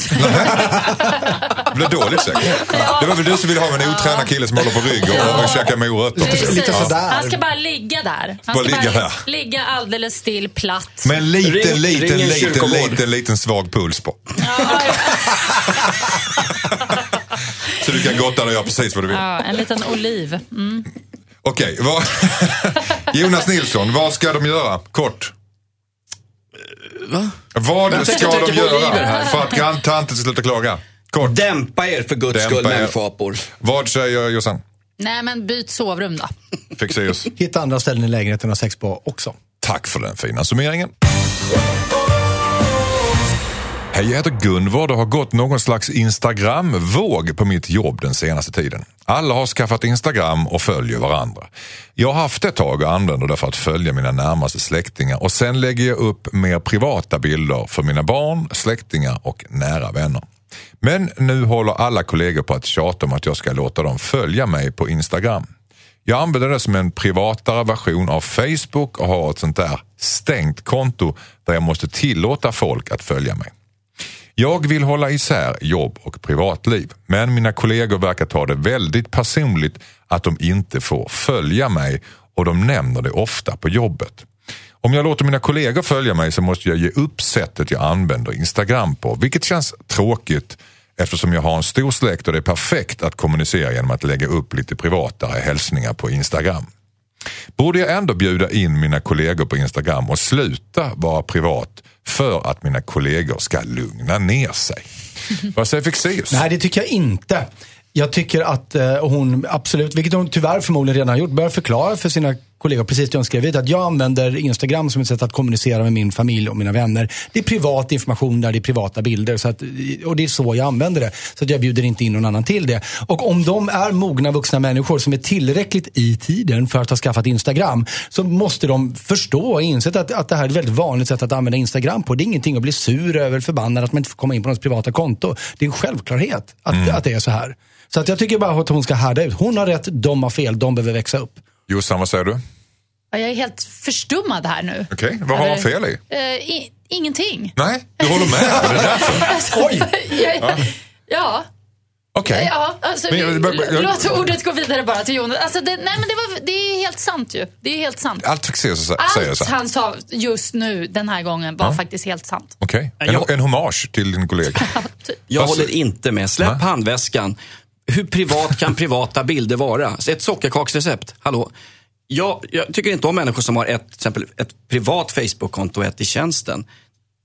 D: Det blir dåligt säkert. Ja. Det var väl du som ville ha en otränad kille som håller på rygg och, ja. och käkar morötter.
G: Lite sådär.
E: Han ska bara ligga där. Han
D: bara
E: ska
D: ligga
E: bara
D: där.
E: ligga alldeles still, platt.
D: Med en liten, ring, liten,
F: ring
D: liten, liten, liten, liten svag puls på.
E: Ja.
D: Så du kan gotta och göra precis vad du vill.
E: Ja, en liten oliv. Mm.
D: Okej, okay, Jonas Nilsson, vad ska de göra? Kort.
F: Va?
D: Vad ska de göra för att granntanten ska sluta klaga? Kort.
F: Dämpa er för guds skull, människapor.
D: Vad säger Jossan?
E: Nej, men byt sovrum då.
D: Fixeras.
G: Hitta andra ställen i lägenheten och sex på också.
D: Tack för den fina summeringen. Hej, jag heter Gunvard och har gått någon slags Instagram-våg på mitt jobb den senaste tiden. Alla har skaffat Instagram och följer varandra. Jag har haft ett tag och använder det för att följa mina närmaste släktingar och sen lägger jag upp mer privata bilder för mina barn, släktingar och nära vänner. Men nu håller alla kollegor på att tjata om att jag ska låta dem följa mig på Instagram. Jag använder det som en privatare version av Facebook och har ett sånt där stängt konto där jag måste tillåta folk att följa mig. Jag vill hålla isär jobb och privatliv, men mina kollegor verkar ta det väldigt personligt att de inte får följa mig och de nämner det ofta på jobbet. Om jag låter mina kollegor följa mig så måste jag ge upp sättet jag använder Instagram på, vilket känns tråkigt eftersom jag har en stor släkt och det är perfekt att kommunicera genom att lägga upp lite privatare hälsningar på Instagram. Borde jag ändå bjuda in mina kollegor på Instagram och sluta vara privat för att mina kollegor ska lugna ner sig? Vad säger Fixeus?
G: Nej, det tycker jag inte. Jag tycker att eh, hon absolut, vilket hon tyvärr förmodligen redan har gjort, bör förklara för sina kollegor precis det hon skrev, att jag använder Instagram som ett sätt att kommunicera med min familj och mina vänner. Det är privat information där, det är privata bilder så att, och det är så jag använder det. Så att jag bjuder inte in någon annan till det. Och om de är mogna vuxna människor som är tillräckligt i tiden för att ha skaffat Instagram, så måste de förstå och inse att, att det här är ett väldigt vanligt sätt att använda Instagram på. Det är ingenting att bli sur över, förbannad att man inte får komma in på någons privata konto. Det är en självklarhet att, mm. att det är så här. Så att jag tycker bara att hon ska härda ut. Hon har rätt, de har fel, de behöver växa upp.
D: Jossan, vad säger du?
E: Jag är helt förstummad här nu.
D: Okej, okay. Vad har hon fel i?
E: Uh, i? Ingenting.
D: Nej, du håller med. Det är därför.
E: Alltså, Oj! Jag, ja. ja.
D: Okej. Okay.
E: Ja, alltså, men, jag, jag, jag, låt ordet gå vidare bara till Jonas. Alltså, det, nej, men det, var, det är helt sant ju. Det är helt sant.
D: Allt fick se så
E: Allt
D: säger så.
E: Han sa just nu, den här gången, var ja. faktiskt helt sant.
D: Okej, okay. en, en hommage till din kollega.
F: Jag Fast... håller inte med. Släpp ja. handväskan. Hur privat kan privata bilder vara? Ett sockerkaksrecept, hallå. Jag, jag tycker inte om människor som har ett, till exempel ett privat Facebook-konto och ett i tjänsten.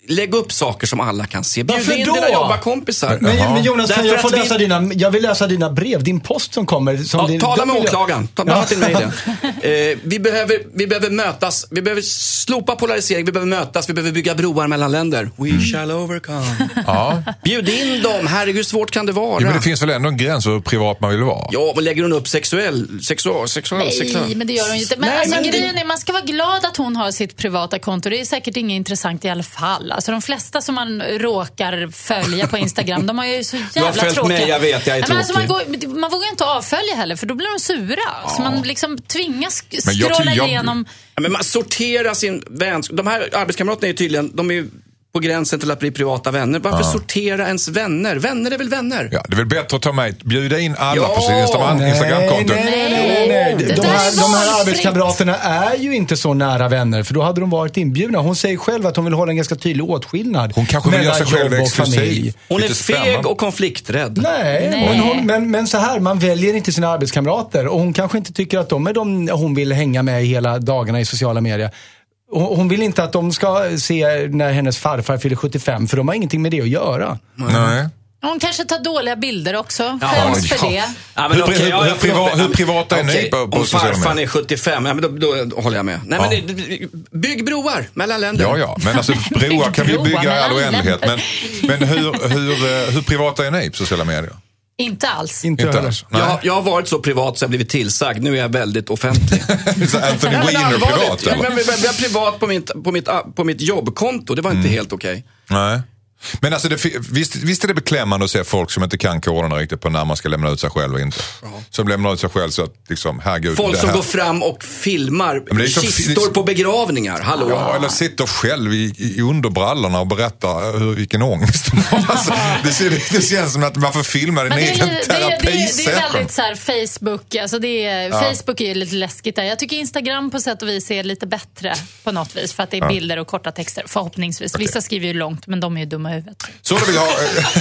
F: lägg upp saker som alla kan se. Bjud
G: Varför
F: in
G: då?
F: dina jobbarkompisar.
G: Men, men Jonas, kan
F: Därför
G: jag få
F: att vi-
G: läsa dina, jag vill läsa dina brev, din post som kommer. Som
F: Ja,
G: din,
F: tala med
G: vill jag-
F: åklagaren. Ta
G: Ja.
F: ja. till mig det. Eh, vi, behöver, vi behöver mötas. Vi behöver slopa polarisering. Vi behöver mötas. Vi behöver bygga broar mellan länder. We mm. shall overcome.
D: Ja.
F: Bjud in dem. Herregud, hur svårt kan det vara?
D: Jo, men det finns väl ändå en gräns för hur privat man vill vara.
F: Ja, men lägger hon upp sexuell, sexual, sexual,
E: Nej,
F: sexual.
E: men det gör hon ju inte. Men,
F: Nej,
E: alltså,
F: men det-
E: grejen är, man ska vara glad att hon har sitt privata konto. Det är säkert inget intressant i alla fall. Alltså, de flesta som man råkar följa på Instagram, de har ju så jävla
F: Du har följt
E: tråkiga.
F: mig, jag vet, jag är
E: Nej, men alltså, man,
F: tråkig.
E: går, man vågar inte avfölja heller, för då blir de sura. Så man liksom tvingas
D: Men jag
E: scrolla
D: ty- jag-
E: igenom.
F: Ja, men man sorterar sin vänskap. De här arbetskamraterna är ju tydligen, de är ju på gränsen till att bli privata vänner. Varför
D: Ja.
F: sortera ens vänner? Vänner är väl vänner?
D: Ja, det är väl bättre att ta med, bjuda in alla
F: Ja.
D: på sin Instagram,
G: Nej,
D: Instagramkonto.
G: nej, nej, nej, nej.
E: Det
G: De,
E: där är
G: här, de här
E: valfritt.
G: arbetskamraterna är ju inte så nära vänner, för då hade de varit inbjudna. Hon säger själv att hon vill hålla en ganska tydlig åtskillnad.
D: Hon kanske vill
G: mellan
D: göra sig själv
G: jobb och
D: exklusiv.
G: familj.
F: Hon är
D: Lite
F: feg
D: spännande.
F: och konflikträdd.
G: Nej,
E: Nej.
G: Men, hon, men, men så här, man väljer inte sina arbetskamrater och hon kanske inte tycker att de är de hon vill hänga med hela dagarna i sociala medier. Hon hon vill inte att de ska se när hennes farfar fyller sjuttiofem, för de har ingenting med det att göra.
D: Nej.
E: Hon kanske tar dåliga bilder också.
F: Ja,
E: Skäms
D: ja.
E: för det.
F: Ja,
D: Hur-
F: okej,
D: hur-
F: ja,
D: hur
F: jag-
D: priva- hur privata är ni
F: Okej,
D: på- på
F: om
D: sociala
F: farfan
D: medier?
F: är sjuttiofem, ja, men då, då håller jag med. Nej,
D: Ja.
F: men det, bygg broar mellan länder.
D: Ja, ja, men alltså broar kan vi
E: Broar
D: bygga i all
E: mellan
D: oändlighet. Men, men hur, hur, eh, hur privata är ni på sociala medier?
E: Inte alls.
G: Inte,
D: Inte
G: heller.
D: alls. Nej.
F: Jag, jag har varit så privat så jag har blivit tillsagd. Nu är jag väldigt offentlig.
D: Så Anthony
F: Nej, men
D: Weiner
F: allvarligt.
D: privat,
F: Ja,
D: eller?
F: men, men, men, jag är privat på mitt, på mitt, på mitt jobbkonto. Det var inte helt okej.
D: Nej. Men alltså, det, fi- visst, visst är det beklämmande att se folk som inte kan koderna riktigt på när man ska lämna ut sig själv och inte. Som lämnar ut sig själv så att, liksom, herregud.
F: Folk
D: det
F: som
D: här-
F: går fram och filmar
D: men det är så-
F: kistor på begravningar. Hallå?
D: Ja, eller sitter själv i, i underbrallorna och berättar hur, vilken ångest de har. Alltså, det, ser, det känns som att man får filma din
E: Men det, är,
D: egen
E: lite- det, är, det, är, det är
D: terapisession.
E: väldigt så här Facebook, alltså det är,
D: Ja.
E: Facebook är ju lite läskigt där. Jag tycker Instagram på sätt och vis är lite bättre på något vis, för att det är
D: Ja.
E: bilder och korta texter, förhoppningsvis. Vissa skriver ju långt, men de är ju dumma i huvudet.
D: Så då vill jag,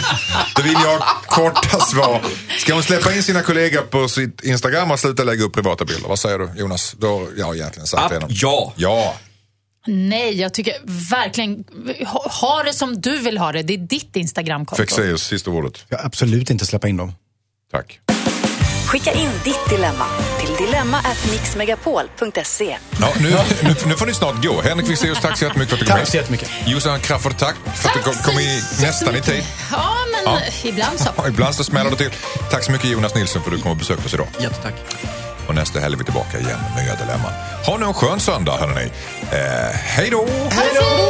D: då vill jag korta svar. Ska hon släppa in sina kollegor på sitt Instagram och sluta lägga upp privata bilder? Vad säger du, Jonas? Då, jag har egentligen sagt
F: App,
D: redan.
F: ja.
D: Ja.
E: Nej, jag tycker verkligen, ha, ha det som du vill ha det. Det är ditt Instagramkonto.
D: Fexeus, sista ordet.
G: Jag absolut inte släppa in dem.
D: Tack.
H: Skicka in ditt dilemma till dilemma at mixmegapol punkt se.
D: Ja, nu, nu, nu får ni snart gå. Henrik Fexeus, tack så jättemycket för att du kom
G: Tack så
D: hit.
G: jättemycket.
D: Jossan Crafoord, tack för att du kom, kom i nästan i tid.
E: Ja, men
D: Ja.
E: ibland så.
D: Ja, ibland så smäller det till. Tack så mycket Jonas Nilsson för att du kom och besökte oss idag.
F: Jättetack.
D: Och nästa helg är vi tillbaka igen med nya dilemman. Ha nu en skön söndag, hörni. Eh, hej då!
E: Hej då!